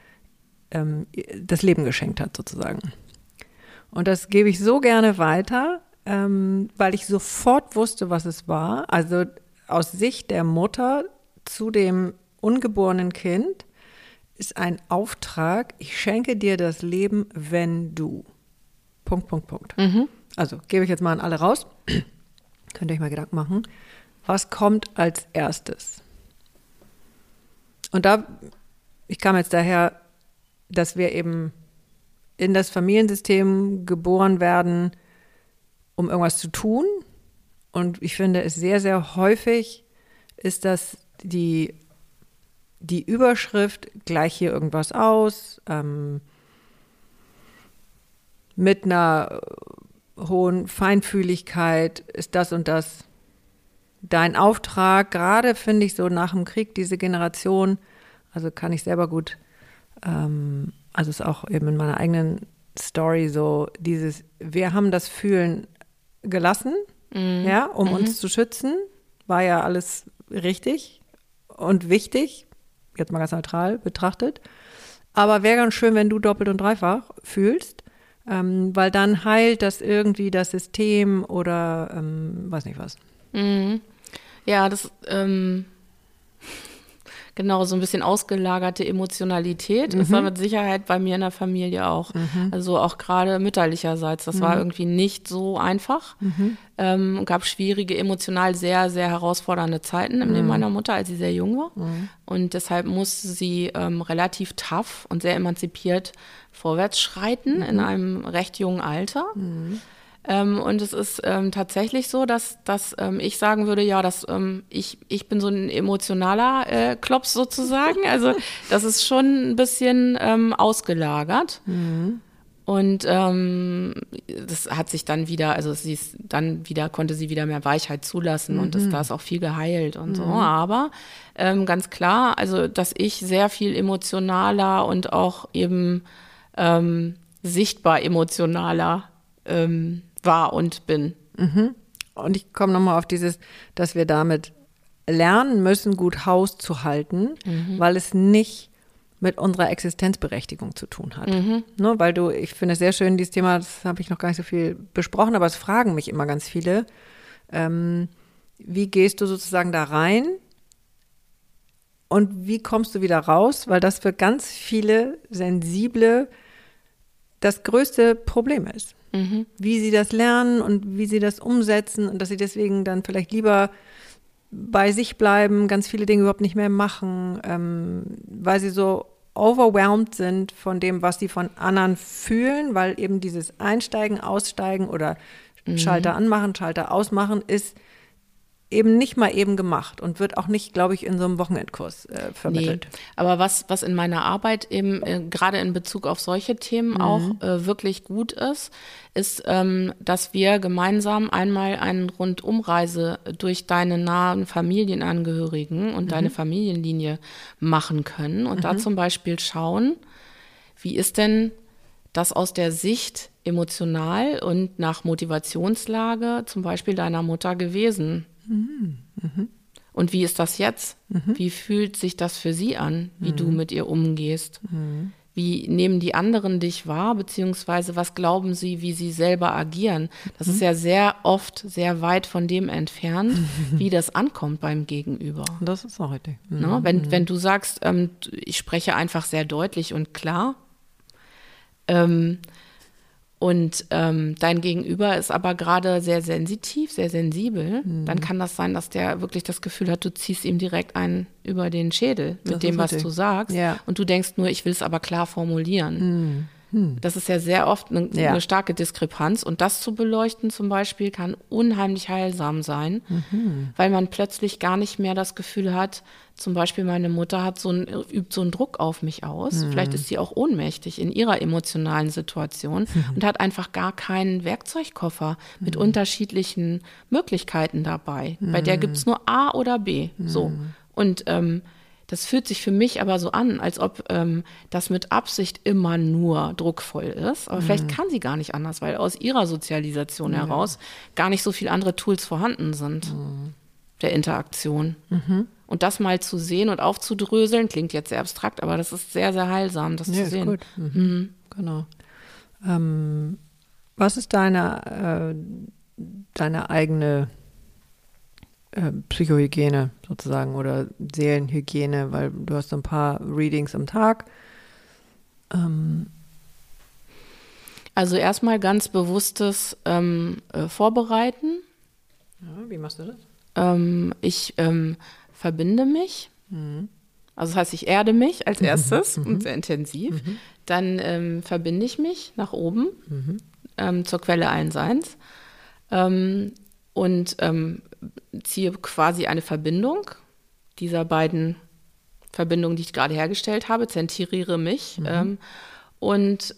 das Leben geschenkt hat, sozusagen. Und das gebe ich so gerne weiter, weil ich sofort wusste, was es war. Also aus Sicht der Mutter zu dem ungeborenen Kind ist ein Auftrag, ich schenke dir das Leben, wenn du. Punkt. Also gebe ich jetzt mal an alle raus. Könnt ihr euch mal Gedanken machen. Was kommt als erstes? Und ich kam jetzt daher, dass wir eben in das Familiensystem geboren werden, um irgendwas zu tun. Und ich finde es sehr, sehr häufig ist das die Überschrift, gleich hier irgendwas aus, mit einer hohen Feinfühligkeit ist das und das dein Auftrag. Gerade finde ich so nach dem Krieg diese Generation, also kann ich selber gut, also ist auch eben in meiner eigenen Story so dieses, wir haben das Fühlen gelassen, ja, um uns zu schützen, war ja alles richtig und wichtig, jetzt mal ganz neutral betrachtet, aber wäre ganz schön, wenn du doppelt und dreifach fühlst, weil dann heilt das irgendwie das System oder weiß nicht was. Ja, das genau, so ein bisschen ausgelagerte Emotionalität. Das war mit Sicherheit bei mir in der Familie auch. Also auch gerade mütterlicherseits. Das war irgendwie nicht so einfach. Gab schwierige, emotional sehr, sehr herausfordernde Zeiten im Leben meiner Mutter, als sie sehr jung war. Und deshalb musste sie relativ tough und sehr emanzipiert vorwärts schreiten in einem recht jungen Alter. Und es ist tatsächlich so, dass ich sagen würde, ja, dass ich bin so ein emotionaler Klops sozusagen. Also das ist schon ein bisschen ausgelagert. Und das hat sich dann wieder, also konnte sie wieder mehr Weichheit zulassen und da ist auch viel geheilt und so. Aber ganz klar, also dass ich sehr viel emotionaler und auch eben sichtbar emotionaler war und bin. Und ich komme nochmal auf dieses, dass wir damit lernen müssen, gut Haus zu halten, weil es nicht mit unserer Existenzberechtigung zu tun hat. Ne, weil ich finde es sehr schön, dieses Thema, das habe ich noch gar nicht so viel besprochen, aber es fragen mich immer ganz viele, wie gehst du sozusagen da rein und wie kommst du wieder raus, weil das für ganz viele Sensible das größte Problem ist. Wie sie das lernen und wie sie das umsetzen und dass sie deswegen dann vielleicht lieber bei sich bleiben, ganz viele Dinge überhaupt nicht mehr machen, weil sie so overwhelmed sind von dem, was sie von anderen fühlen, weil eben dieses Einsteigen, Aussteigen oder Schalter anmachen, Schalter ausmachen ist eben nicht mal eben gemacht und wird auch nicht, glaube ich, in so einem Wochenendkurs vermittelt. Nee, aber was in meiner Arbeit eben gerade in Bezug auf solche Themen auch wirklich gut ist, dass wir gemeinsam einmal eine Rundumreise durch deine nahen Familienangehörigen und deine Familienlinie machen können und da zum Beispiel schauen, wie ist denn das aus der Sicht emotional und nach Motivationslage zum Beispiel deiner Mutter gewesen? Und wie ist das jetzt? Wie fühlt sich das für sie an, wie du mit ihr umgehst? Wie nehmen die anderen dich wahr, beziehungsweise was glauben sie, wie sie selber agieren? Das ist ja sehr oft sehr weit von dem entfernt, wie das ankommt beim Gegenüber. Das ist auch richtig. Ne? Wenn du sagst, ich spreche einfach sehr deutlich und klar, und dein Gegenüber ist aber gerade sehr sensitiv, sehr sensibel, dann kann das sein, dass der wirklich das Gefühl hat, du ziehst ihm direkt einen über den Schädel mit dem, was du sagst. Ja. Und du denkst nur, ich will es aber klar formulieren. Das ist ja sehr oft eine starke Diskrepanz. Und das zu beleuchten zum Beispiel kann unheimlich heilsam sein, weil man plötzlich gar nicht mehr das Gefühl hat, zum Beispiel meine Mutter übt so einen Druck auf mich aus. Vielleicht ist sie auch ohnmächtig in ihrer emotionalen Situation und hat einfach gar keinen Werkzeugkoffer mit unterschiedlichen Möglichkeiten dabei. Bei der gibt's nur A oder B. So. Und das fühlt sich für mich aber so an, als ob das mit Absicht immer nur druckvoll ist. Aber vielleicht kann sie gar nicht anders, weil aus ihrer Sozialisation heraus gar nicht so viele andere Tools vorhanden sind der Interaktion. Und das mal zu sehen und aufzudröseln, klingt jetzt sehr abstrakt, aber das ist sehr, sehr heilsam, das zu sehen. Ist gut. Genau. Was ist deine eigene Psychohygiene sozusagen oder Seelenhygiene, weil du hast so ein paar Readings am Tag. Also erstmal ganz bewusstes Vorbereiten. Ja, wie machst du das? Ich verbinde mich. Also das heißt, ich erde mich als erstes und sehr intensiv. Dann verbinde ich mich nach oben zur Quelle allen Seins. Und ziehe quasi eine Verbindung dieser beiden Verbindungen, die ich gerade hergestellt habe, zentriere mich und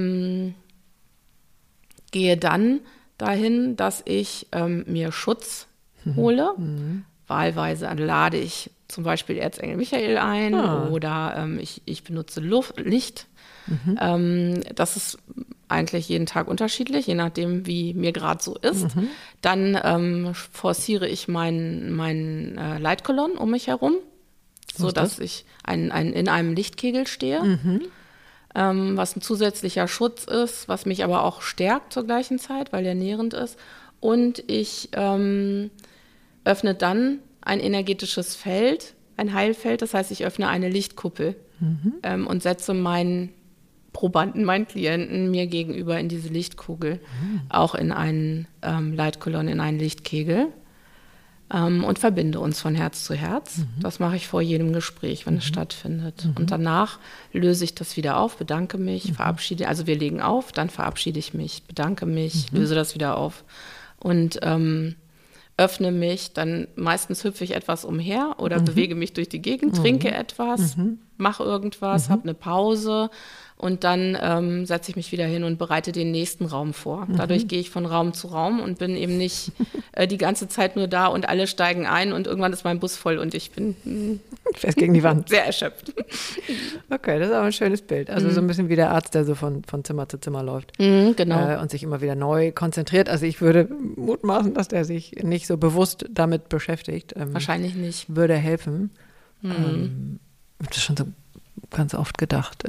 gehe dann dahin, dass ich mir Schutz hole. Wahlweise lade ich zum Beispiel Erzengel Michael ein oder ich benutze Licht. Das ist eigentlich jeden Tag unterschiedlich, je nachdem, wie mir gerade so ist. Dann forciere ich mein Leitkolonn um mich herum, sodass ich in einem Lichtkegel stehe, was ein zusätzlicher Schutz ist, was mich aber auch stärkt zur gleichen Zeit, weil der nährend ist. Und ich öffne dann ein energetisches Feld, ein Heilfeld, das heißt, ich öffne eine Lichtkuppel und setze meinen Probanden, meinen Klienten mir gegenüber in diese Lichtkugel, auch in einen Leitkolonn, in einen Lichtkegel und verbinde uns von Herz zu Herz. Das mache ich vor jedem Gespräch, wenn es stattfindet. Und danach löse ich das wieder auf, bedanke mich, verabschiede, also wir legen auf, dann verabschiede ich mich, bedanke mich, löse das wieder auf und öffne mich, dann meistens hüpfe ich etwas umher oder bewege mich durch die Gegend, trinke etwas, mache irgendwas, habe eine Pause und dann setze ich mich wieder hin und bereite den nächsten Raum vor. Dadurch gehe ich von Raum zu Raum und bin eben nicht die ganze Zeit nur da und alle steigen ein und irgendwann ist mein Bus voll und ich bin fest gegen die Wand. Sehr erschöpft. Okay, das ist aber ein schönes Bild. Also so ein bisschen wie der Arzt, der so von Zimmer zu Zimmer läuft. Genau. Und sich immer wieder neu konzentriert. Also ich würde mutmaßen, dass der sich nicht so bewusst damit beschäftigt. Wahrscheinlich nicht. Würde helfen. Ich habe das schon so ganz oft gedacht,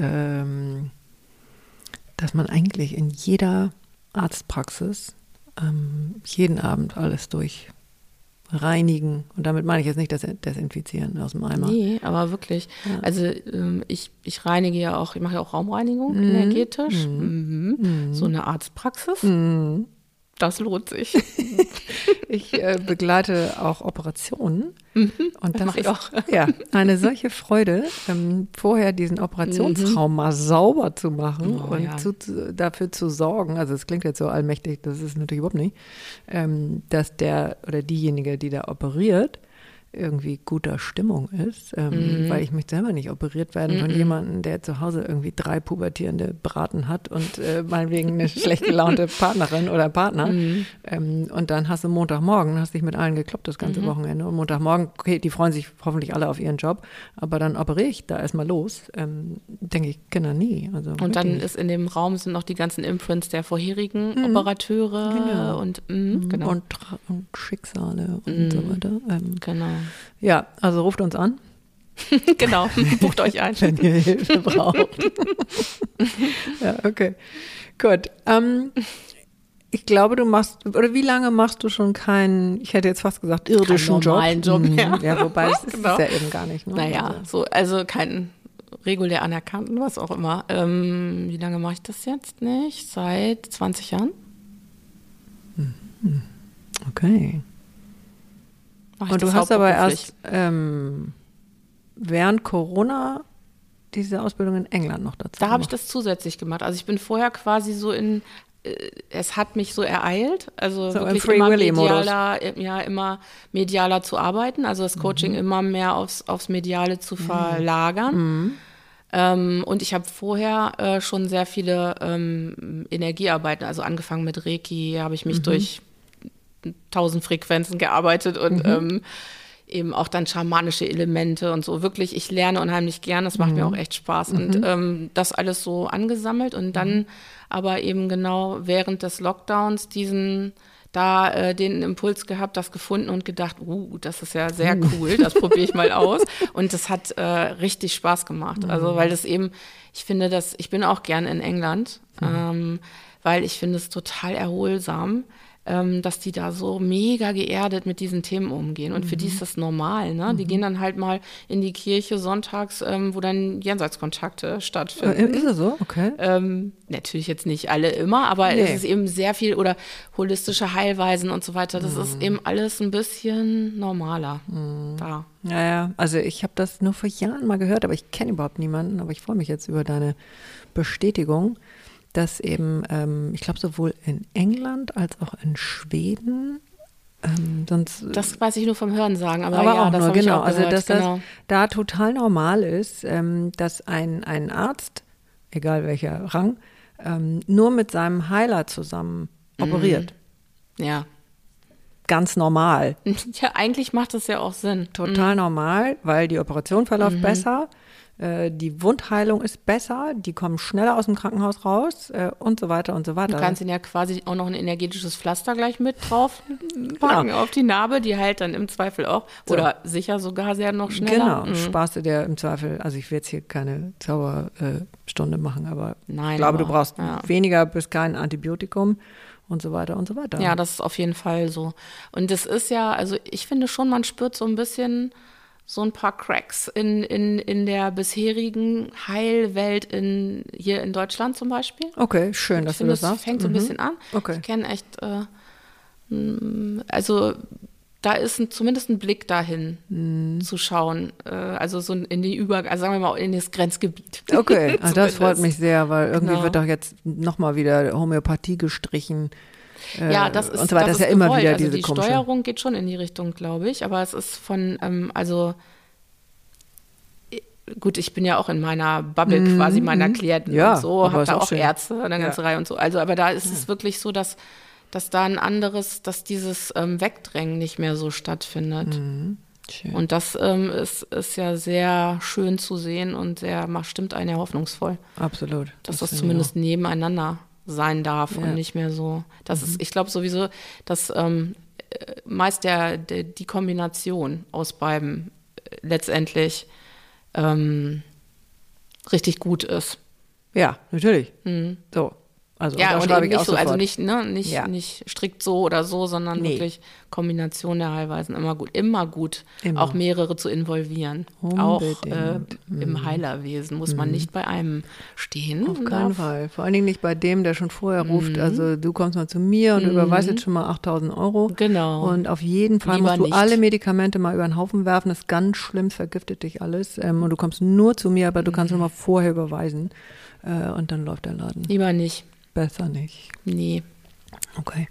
dass man eigentlich in jeder Arztpraxis jeden Abend alles reinigen. Und damit meine ich jetzt nicht das Desinfizieren aus dem Eimer. Nee, aber wirklich. Ja. Also ich reinige ja auch, ich mache ja auch Raumreinigung energetisch. So eine Arztpraxis. Das lohnt sich. Ich begleite auch Operationen. Und das mache ich auch. Ja, eine solche Freude, vorher diesen Operationsraum mal sauber zu machen und dafür zu sorgen, also es klingt jetzt so allmächtig, das ist natürlich überhaupt nicht, dass der oder diejenige, die da operiert, irgendwie guter Stimmung ist, weil ich möchte selber nicht operiert werden von jemandem, der zu Hause irgendwie 3 pubertierende Braten hat und meinetwegen eine schlecht gelaunte Partnerin oder Partner. Und dann hast du Montagmorgen, hast dich mit allen gekloppt das ganze Wochenende und Montagmorgen, okay, die freuen sich hoffentlich alle auf ihren Job, aber dann operiere ich da erstmal los, denke ich, Kinder nie. Also und dann ist in dem Raum sind noch die ganzen Imprints der vorherigen Operateure und genau. Und Schicksale und so weiter. Genau. Ja, also ruft uns an. Genau, bucht euch ein. Wenn ihr Hilfe braucht. Ja, okay. Gut. Ich glaube, du machst, oder wie lange machst du schon keinen, ich hätte jetzt fast gesagt, irdischen normalen Job mehr. Ja, wobei das ist genau. ja eben gar nicht. Ne? Naja, also keinen regulär anerkannt und was auch immer. Wie lange mache ich das jetzt nicht? Seit 20 Jahren. Okay. Und du hast aber erst während Corona diese Ausbildung in England noch dazu Da habe ich das zusätzlich gemacht. Also ich bin vorher quasi so es hat mich so ereilt, also so wirklich immer medialer zu arbeiten, also das Coaching immer mehr aufs Mediale zu verlagern. Und ich habe vorher schon sehr viele Energiearbeiten, also angefangen mit Reiki, habe ich mich durch 1000 Frequenzen gearbeitet und eben auch dann schamanische Elemente und so. Wirklich, ich lerne unheimlich gern, das macht mir auch echt Spaß. Und das alles so angesammelt und dann aber eben genau während des Lockdowns den Impuls gehabt, das gefunden und gedacht, das ist ja sehr cool, das probiere ich mal aus. Und das hat richtig Spaß gemacht. Also weil das eben, ich finde, ich bin auch gern in England, weil ich finde es total erholsam, dass die da so mega geerdet mit diesen Themen umgehen. Und für die ist das normal, ne? Die gehen dann halt mal in die Kirche sonntags, wo dann Jenseitskontakte stattfinden. Ist das so? Okay. Natürlich jetzt nicht alle immer, aber es ist eben sehr viel, oder holistische Heilweisen und so weiter. Das ist eben alles ein bisschen normaler da. Ja, also ich habe das nur vor Jahren mal gehört, aber ich kenne überhaupt niemanden. Aber ich freue mich jetzt über deine Bestätigung, dass eben, ich glaube, sowohl in England als auch in Schweden, das weiß ich nur vom Hörensagen, aber ja, auch das nur, genau. Also, dass das da total normal ist, dass ein Arzt, egal welcher Rang, nur mit seinem Heiler zusammen operiert. Ja. Ganz normal. Ja, eigentlich macht das ja auch Sinn. Total normal, weil die Operation verläuft besser. Die Wundheilung ist besser, die kommen schneller aus dem Krankenhaus raus und so weiter und so weiter. Du kannst ihnen ja quasi auch noch ein energetisches Pflaster gleich mit drauf packen auf die Narbe, die heilt dann im Zweifel auch oder sicher sogar sehr noch schneller. Genau, sparst du dir im Zweifel, also ich will jetzt hier keine Zauberstunde machen, aber ich glaube, du brauchst weniger bis kein Antibiotikum und so weiter und so weiter. Ja, das ist auf jeden Fall so. Und das ist ja, also ich finde schon, man spürt so ein bisschen so ein paar Cracks in der bisherigen Heilwelt hier in Deutschland zum Beispiel. Okay, schön, dass du das sagst. Das fängt so ein bisschen an. Okay. Ich kenne echt, also da ist zumindest ein Blick dahin zu schauen, also so in die also sagen wir mal in das Grenzgebiet. Okay, das freut mich sehr, weil irgendwie wird doch jetzt nochmal wieder Homöopathie gestrichen. Ja, das ist, und so weiter. Das ist ja gewollt. immer wieder also diese die Steuerung geht schon in die Richtung, glaube ich, aber es ist gut, ich bin ja auch in meiner Bubble quasi meiner Klienten und so, habe da auch Ärzte, eine ganze Reihe und so. Also, aber da ist es wirklich so, dass da dass dieses Wegdrängen nicht mehr so stattfindet. Schön. Und das ist ja sehr schön zu sehen und stimmt einen ja hoffnungsvoll. Absolut. Dass das zumindest nebeneinander sein darf und nicht mehr so. Das ist, ich glaube sowieso, dass meist die Kombination aus beiden letztendlich richtig gut ist. Ja, natürlich. So. Also, ja, und eben nicht so, also nicht strikt so oder so, sondern wirklich Kombination der Heilweisen immer gut. Immer. Auch mehrere zu involvieren. Unbedingt. Auch im Heilerwesen muss man nicht bei einem stehen. Auf keinen Fall. Vor allen Dingen nicht bei dem, der schon vorher ruft, also du kommst mal zu mir und du überweist jetzt schon mal 8.000 Euro. Genau. Und auf jeden Fall musst du alle Medikamente mal über den Haufen werfen. Das ist ganz schlimm, es vergiftet dich alles. Und du kommst nur zu mir, aber du kannst schon mal vorher überweisen. Und dann läuft der Laden. Lieber nicht. Besser nicht. Nee. Okay.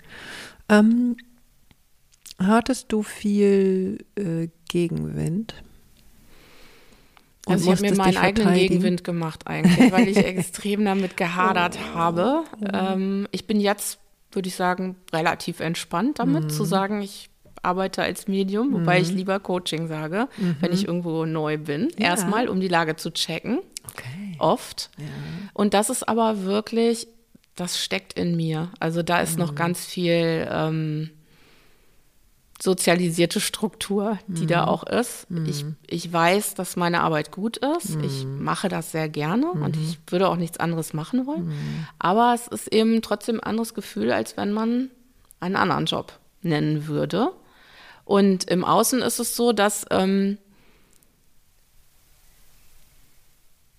Hattest du viel Gegenwind? Also ich habe mir meinen eigenen Gegenwind gemacht eigentlich, weil ich extrem damit gehadert habe. Ich bin jetzt, würde ich sagen, relativ entspannt damit, zu sagen, ich arbeite als Medium, wobei ich lieber Coaching sage, wenn ich irgendwo neu bin. Erstmal, um die Lage zu checken. Okay. Oft. Ja. Und das ist aber wirklich, das steckt in mir. Also da ist noch ganz viel sozialisierte Struktur, die da auch ist. Ich weiß, dass meine Arbeit gut ist. Ich mache das sehr gerne und ich würde auch nichts anderes machen wollen. Aber es ist eben trotzdem ein anderes Gefühl, als wenn man einen anderen Job nennen würde. Und im Außen ist es so, dass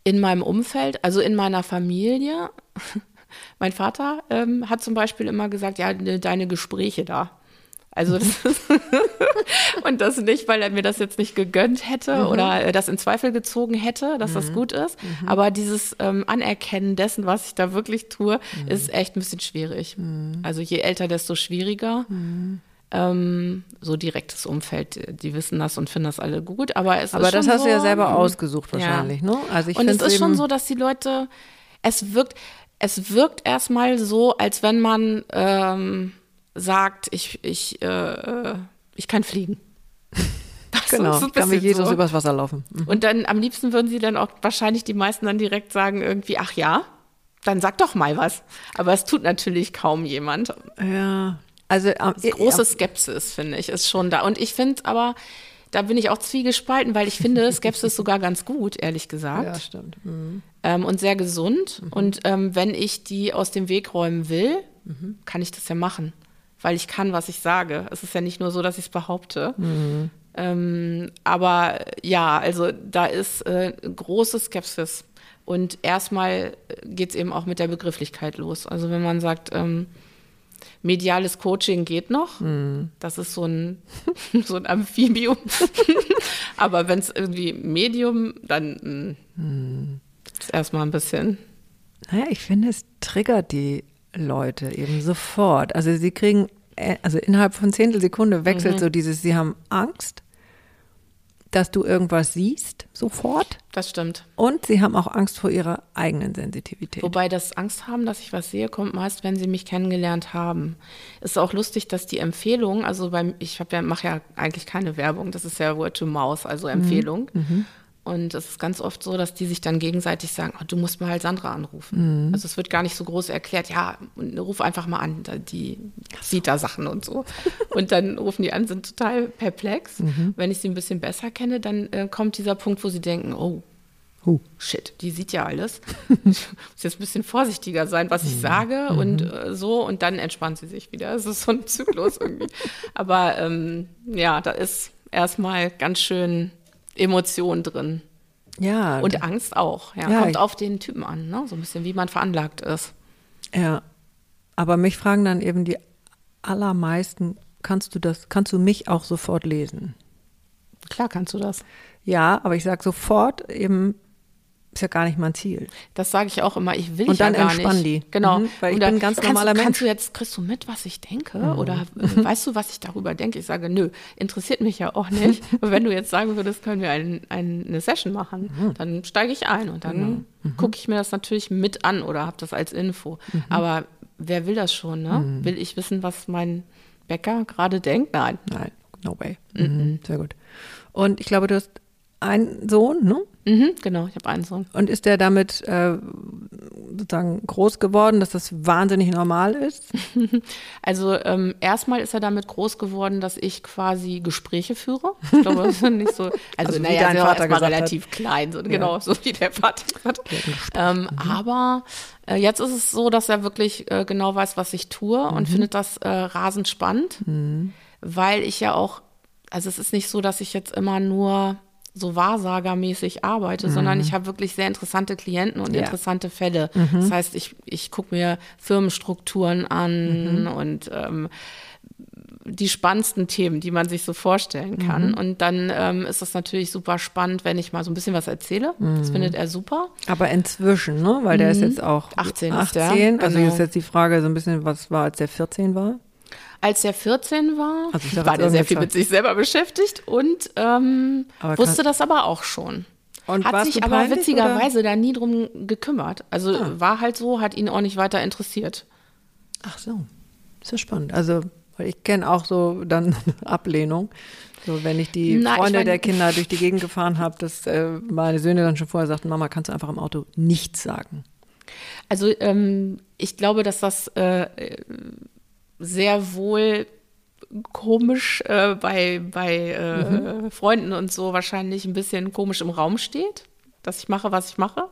In meinem Umfeld, also in meiner Familie, mein Vater hat zum Beispiel immer gesagt, ja, deine Gespräche da. Also das ist und das nicht, weil er mir das jetzt nicht gegönnt hätte oder das in Zweifel gezogen hätte, dass das gut ist. Aber dieses Anerkennen dessen, was ich da wirklich tue, ist echt ein bisschen schwierig. Also je älter, desto schwieriger. So direktes Umfeld, die wissen das und finden das alle gut. Aber das hast du ja selber ausgesucht wahrscheinlich, ne? Also und es ist schon so, dass die Leute, es wirkt erstmal so, als wenn man sagt, ich kann fliegen. Genau, kann mit Jesus so übers Wasser laufen. Und dann am liebsten würden sie dann auch wahrscheinlich die meisten dann direkt sagen irgendwie, ach ja, dann sag doch mal was. Aber es tut natürlich kaum jemand. Ja, also große Skepsis, finde ich, ist schon da. Und ich finde aber, da bin ich auch zwiegespalten, weil ich finde Skepsis sogar ganz gut, ehrlich gesagt. Ja, stimmt. Und sehr gesund. Und wenn ich die aus dem Weg räumen will, kann ich das ja machen. Weil ich kann, was ich sage. Es ist ja nicht nur so, dass ich es behaupte. Aber ja, also da ist große Skepsis. Und erstmal geht es eben auch mit der Begrifflichkeit los. Also wenn man sagt, mediales Coaching geht noch, das ist so ein Amphibium. Aber wenn es irgendwie Medium, dann ist erstmal ein bisschen. Naja, ich finde, es triggert die Leute eben sofort. Also sie kriegen, also innerhalb von Zehntelsekunde wechselt so dieses, sie haben Angst, dass du irgendwas siehst, sofort. Das stimmt. Und sie haben auch Angst vor ihrer eigenen Sensitivität. Wobei das Angst haben, dass ich was sehe, kommt meist, wenn sie mich kennengelernt haben. Ist auch lustig, dass die Empfehlung, also mache ja eigentlich keine Werbung, das ist ja Word to Mouth, also Empfehlung. Und es ist ganz oft so, dass die sich dann gegenseitig sagen, oh, du musst mal halt Sandra anrufen. Also es wird gar nicht so groß erklärt, ja, ruf einfach mal an, die sieht da Sachen und so. Und dann rufen die an, sind total perplex. Wenn ich sie ein bisschen besser kenne, dann kommt dieser Punkt, wo sie denken, oh, shit, die sieht ja alles. Ich muss jetzt ein bisschen vorsichtiger sein, was ich sage und so. Und dann entspannt sie sich wieder. Es ist so ein Zyklus irgendwie. Aber ja, da ist erstmal ganz schön Emotion drin. Ja. Und Angst auch. Ja, kommt auf den Typen an, ne? So ein bisschen, wie man veranlagt ist. Ja. Aber mich fragen dann eben die allermeisten, kannst du mich auch sofort lesen? Klar kannst du das. Ja, aber ich sage sofort eben, ist ja gar nicht mein Ziel. Das sage ich auch immer, ich will und ja gar nicht. Und dann entspannen die. Genau. Weil ich bin ein ganz normaler Mensch. Kriegst du mit, was ich denke? Oder weißt du, was ich darüber denke? Ich sage, nö, interessiert mich ja auch nicht. Aber wenn du jetzt sagen würdest, können wir eine Session machen, dann steige ich ein und dann gucke ich mir das natürlich mit an oder habe das als Info. Aber wer will das schon, ne? Will ich wissen, was mein Bäcker gerade denkt? Nein. Nein, no way. Sehr gut. Und ich glaube, du hast einen Sohn, ne? Genau, ich habe einen Sohn. Und ist der damit sozusagen groß geworden, dass das wahnsinnig normal ist? Also erstmal ist er damit groß geworden, dass ich quasi Gespräche führe. Ich glaube, das ist nicht so. Also naja, dein Vater erstmal relativ klein, so, genau, so wie der Vater hat. Aber jetzt ist es so, dass er wirklich genau weiß, was ich tue und findet das rasend spannend, weil ich ja auch, also es ist nicht so, dass ich jetzt immer nur so wahrsagermäßig arbeite, sondern ich habe wirklich sehr interessante Klienten und interessante Fälle. Das heißt, ich gucke mir Firmenstrukturen an und die spannendsten Themen, die man sich so vorstellen kann. Und dann ist es natürlich super spannend, wenn ich mal so ein bisschen was erzähle. Das findet er super. Aber inzwischen, ne? Weil der ist jetzt auch 18. Also genau. ist jetzt die Frage so ein bisschen, was war, als der 14 war? Als er 14 war, also war der sehr viel mit sich selber beschäftigt und wusste das aber auch schon. Und hat sich aber peinlich, witzigerweise da nie drum gekümmert. Also war halt so, hat ihn auch nicht weiter interessiert. Ach so, ist ja spannend. Also, weil ich kenne auch so dann Ablehnung. So, wenn ich die Freunde der Kinder durch die Gegend gefahren habe, dass meine Söhne dann schon vorher sagten, Mama, kannst du einfach im Auto nichts sagen? Also ich glaube, dass das sehr wohl komisch bei Freunden und so wahrscheinlich ein bisschen komisch im Raum steht, dass ich mache, was ich mache.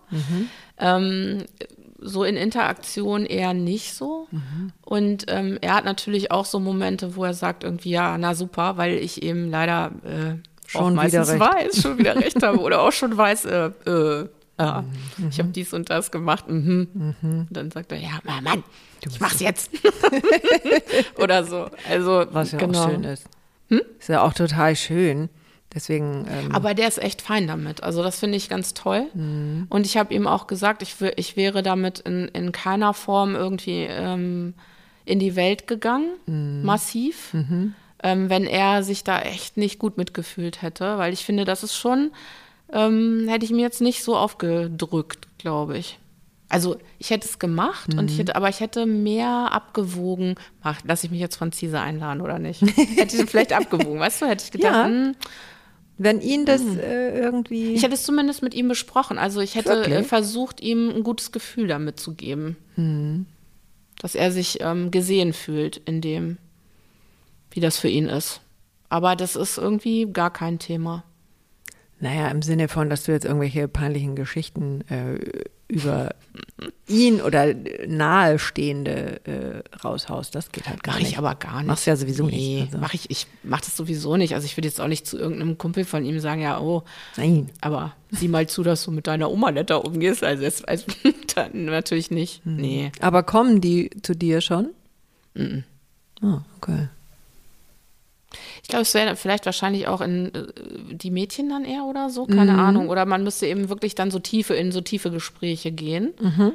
So in Interaktion eher nicht so. Und er hat natürlich auch so Momente, wo er sagt irgendwie, ja, na super, weil ich eben leider schon meistens schon wieder recht habe oder auch schon weiß, ich habe dies und das gemacht. Und dann sagt er, ja, Mann, ich mach's jetzt. Oder so. Also, was ja genau. auch schön ist. Ist ja auch total schön. Deswegen. Aber der ist echt fein damit. Also das finde ich ganz toll. Und ich habe ihm auch gesagt, ich wäre damit in keiner Form irgendwie in die Welt gegangen, massiv, wenn er sich da echt nicht gut mitgefühlt hätte. Weil ich finde, das ist schon, hätte ich mir jetzt nicht so aufgedrückt, glaube ich. Also ich hätte es gemacht, aber ich hätte mehr abgewogen, lasse ich mich jetzt von Cesar einladen oder nicht? Hätte ich vielleicht abgewogen, weißt du? Hätte ich gedacht, wenn ihn das irgendwie... Ich hätte es zumindest mit ihm besprochen. Also ich hätte versucht, ihm ein gutes Gefühl damit zu geben. Dass er sich gesehen fühlt in dem, wie das für ihn ist. Aber das ist irgendwie gar kein Thema. Naja, im Sinne von, dass du jetzt irgendwelche peinlichen Geschichten über ihn oder Nahestehende raushaust, das geht halt gar nicht. Mach ich aber gar nicht. Machst du ja sowieso nicht. Also. Ich mach das sowieso nicht. Also ich würde jetzt auch nicht zu irgendeinem Kumpel von ihm sagen, ja, nein. Aber sieh mal zu, dass du mit deiner Oma netter umgehst. Also dann natürlich nicht. Nee. Aber kommen die zu dir schon? Oh, okay. Ich glaube, es wäre vielleicht wahrscheinlich auch in die Mädchen dann eher oder so, keine Ahnung. Oder man müsste eben wirklich dann in so tiefe Gespräche gehen.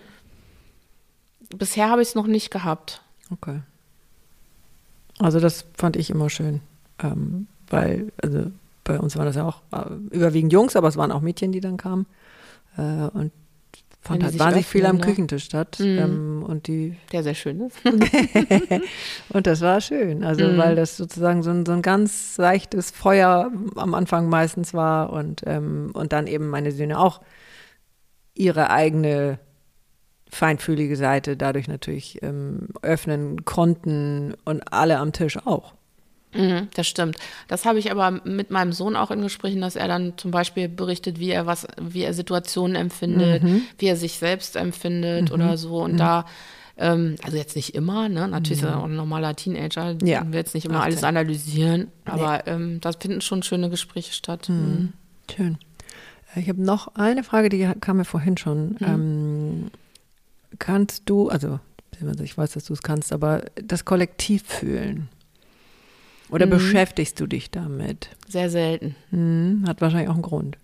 Bisher habe ich es noch nicht gehabt. Okay. Also das fand ich immer schön, weil, also bei uns waren das ja auch überwiegend Jungs, aber es waren auch Mädchen, die dann kamen und fand halt wahnsinnig viel am Küchentisch statt. Und der sehr schön ist. Und das war schön, also weil das sozusagen so ein ganz leichtes Feuer am Anfang meistens war und dann eben meine Söhne auch ihre eigene feinfühlige Seite dadurch natürlich öffnen konnten und alle am Tisch auch. Das stimmt. Das habe ich aber mit meinem Sohn auch in Gesprächen, dass er dann zum Beispiel berichtet, wie er Situationen empfindet, wie er sich selbst empfindet oder so. Und da, also jetzt nicht immer, ne? Natürlich ist er auch ein normaler Teenager, will jetzt nicht immer alles analysieren, aber da finden schon schöne Gespräche statt. Schön. Ich habe noch eine Frage, die kam mir vorhin schon. Kannst du, also ich weiß, dass du es kannst, aber das Kollektiv fühlen? Oder beschäftigst du dich damit? Sehr selten. Hat wahrscheinlich auch einen Grund.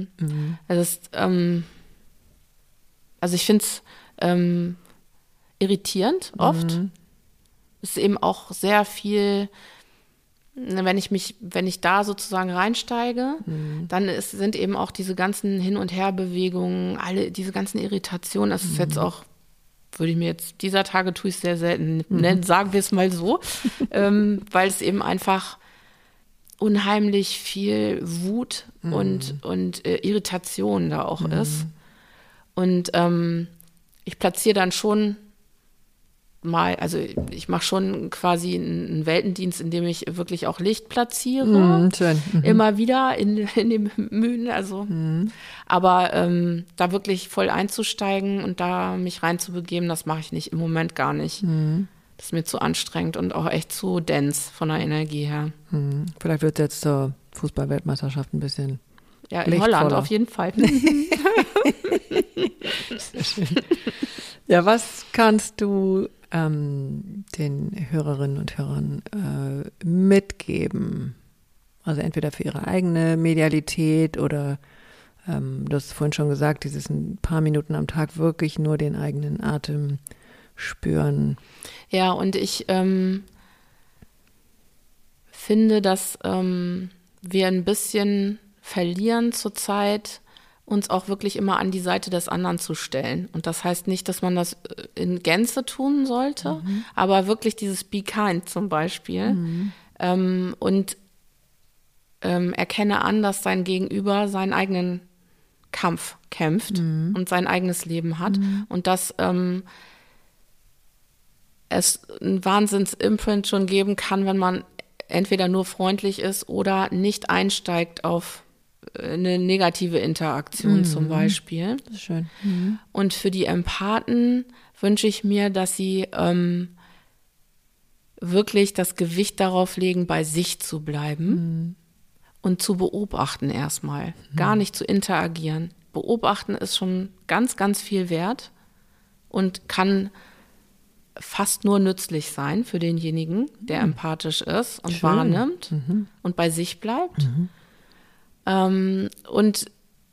Also ich finde es irritierend oft. Es ist eben auch sehr viel, wenn ich da sozusagen reinsteige, dann sind eben auch diese ganzen Hin- und Herbewegungen, alle diese ganzen Irritationen, das ist jetzt auch, dieser Tage tue ich es sehr selten, sagen wir es mal so, weil es eben einfach unheimlich viel Wut und Irritation da auch ist. Und ich platziere dann schon mal, also ich mache schon quasi einen Weltendienst, in dem ich wirklich auch Licht platziere, immer wieder in den Mühen, also aber da wirklich voll einzusteigen und da mich reinzubegeben, das mache ich nicht, im Moment gar nicht. Das ist mir zu anstrengend und auch echt zu dense von der Energie her. Vielleicht wird es jetzt zur Fußball-Weltmeisterschaft ein bisschen in Holland auf jeden Fall. Sehr schön. Ja, was kannst du den Hörerinnen und Hörern mitgeben? Also entweder für ihre eigene Medialität oder du hast vorhin schon gesagt, dieses ein paar Minuten am Tag wirklich nur den eigenen Atem spüren. Ja, und ich finde, dass wir ein bisschen verlieren zurzeit, uns auch wirklich immer an die Seite des anderen zu stellen. Und das heißt nicht, dass man das in Gänze tun sollte, aber wirklich dieses Be Kind zum Beispiel. Und erkenne an, dass dein Gegenüber seinen eigenen Kampf kämpft und sein eigenes Leben hat. Und dass es einen Wahnsinns-Imprint schon geben kann, wenn man entweder nur freundlich ist oder nicht einsteigt auf eine negative Interaktion zum Beispiel. Das ist schön. Und für die Empathen wünsche ich mir, dass sie wirklich das Gewicht darauf legen, bei sich zu bleiben und zu beobachten erstmal. Gar nicht zu interagieren. beobachten ist schon ganz, ganz viel wert und kann fast nur nützlich sein für denjenigen, der empathisch ist und Schön. wahrnimmt und bei sich bleibt. Und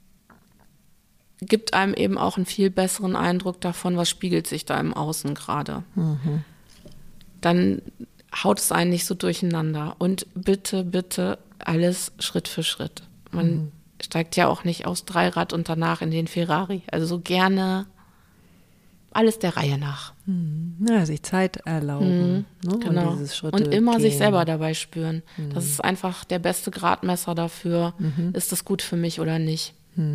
gibt einem eben auch einen viel besseren Eindruck davon, was spiegelt sich da im Außen gerade. Dann haut es einen nicht so durcheinander. Und bitte, bitte alles Schritt für Schritt. Man steigt ja auch nicht aus Dreirad und danach in den Ferrari. Also so gerne alles der Reihe nach. Ja, sich Zeit erlauben. Ne? Genau. Und, dieses Schritte und immer gehen. sich selber dabei spüren. Das ist einfach der beste Gradmesser dafür, ist das gut für mich oder nicht.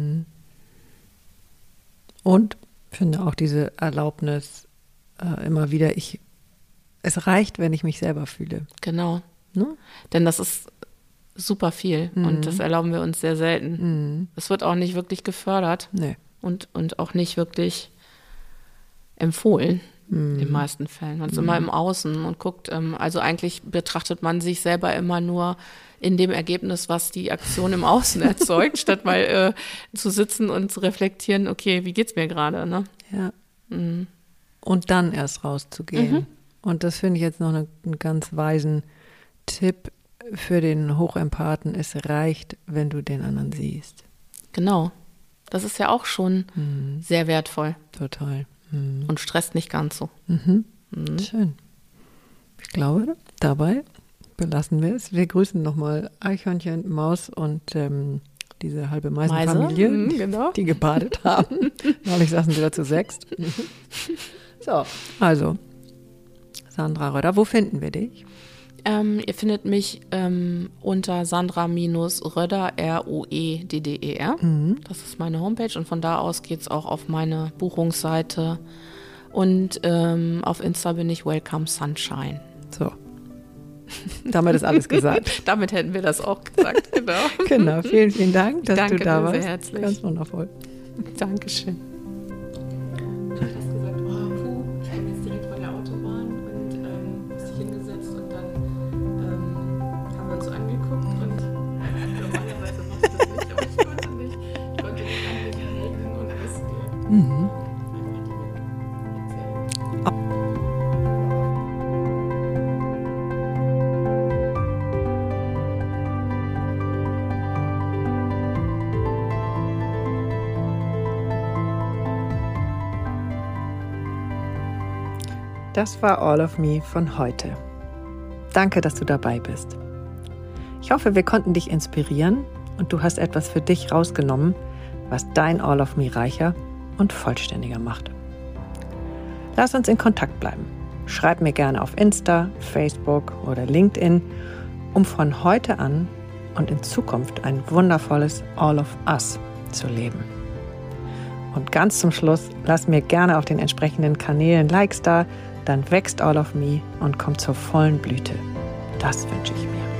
Und finde auch diese Erlaubnis immer wieder, es reicht, wenn ich mich selber fühle. Genau. Ne? Denn das ist super viel und das erlauben wir uns sehr selten. Es wird auch nicht wirklich gefördert Nee. und auch nicht wirklich empfohlen in den meisten Fällen. Man ist immer im Außen und guckt, also eigentlich betrachtet man sich selber immer nur in dem Ergebnis, was die Aktion im Außen erzeugt, statt mal zu sitzen und zu reflektieren, okay, wie geht's mir gerade, ne? Ja. Und dann erst rauszugehen. Und das finde ich jetzt noch einen ganz weisen Tipp für den Hochempathen. Es reicht, wenn du den anderen siehst. Genau. Das ist ja auch schon sehr wertvoll Total. und stresst nicht ganz so. Schön. Ich glaube, dabei belassen wir es. Wir grüßen nochmal Eichhörnchen, Maus und diese halbe Meisenfamilie, genau. die gebadet haben. Neulich saßen sie da zu 6. So, also, Sandra Röder, wo finden wir dich? Ihr findet mich unter Sandra-Röder, R-O-E-D-D-E-R. Das ist meine Homepage und von da aus geht es auch auf meine Buchungsseite. Und auf Insta bin ich Welcome Sunshine. So. Damit ist alles gesagt. Damit hätten wir das auch gesagt, genau. Genau, vielen, vielen Dank, dass Danke du da dir warst. sehr herzlich. Ganz wundervoll. Dankeschön. Du hast gesagt, ich bin jetzt direkt vor der Autobahn und hast dich hingesetzt und dann haben wir uns so angeguckt und normalerweise machst du das nicht, aber ich konnte nicht an dich halten und es dir einfach Dinge erzählen. Das war All of Me von heute. Danke, dass du dabei bist. Ich hoffe, wir konnten dich inspirieren und du hast etwas für dich rausgenommen, was dein All of Me reicher und vollständiger macht. Lass uns in Kontakt bleiben. Schreib mir gerne auf Insta, Facebook oder LinkedIn, um von heute an und in Zukunft ein wundervolles All of Us zu leben. Und ganz zum Schluss, lass mir gerne auf den entsprechenden Kanälen Likes da, dann wächst All of Me und kommt zur vollen Blüte. Das wünsche ich mir.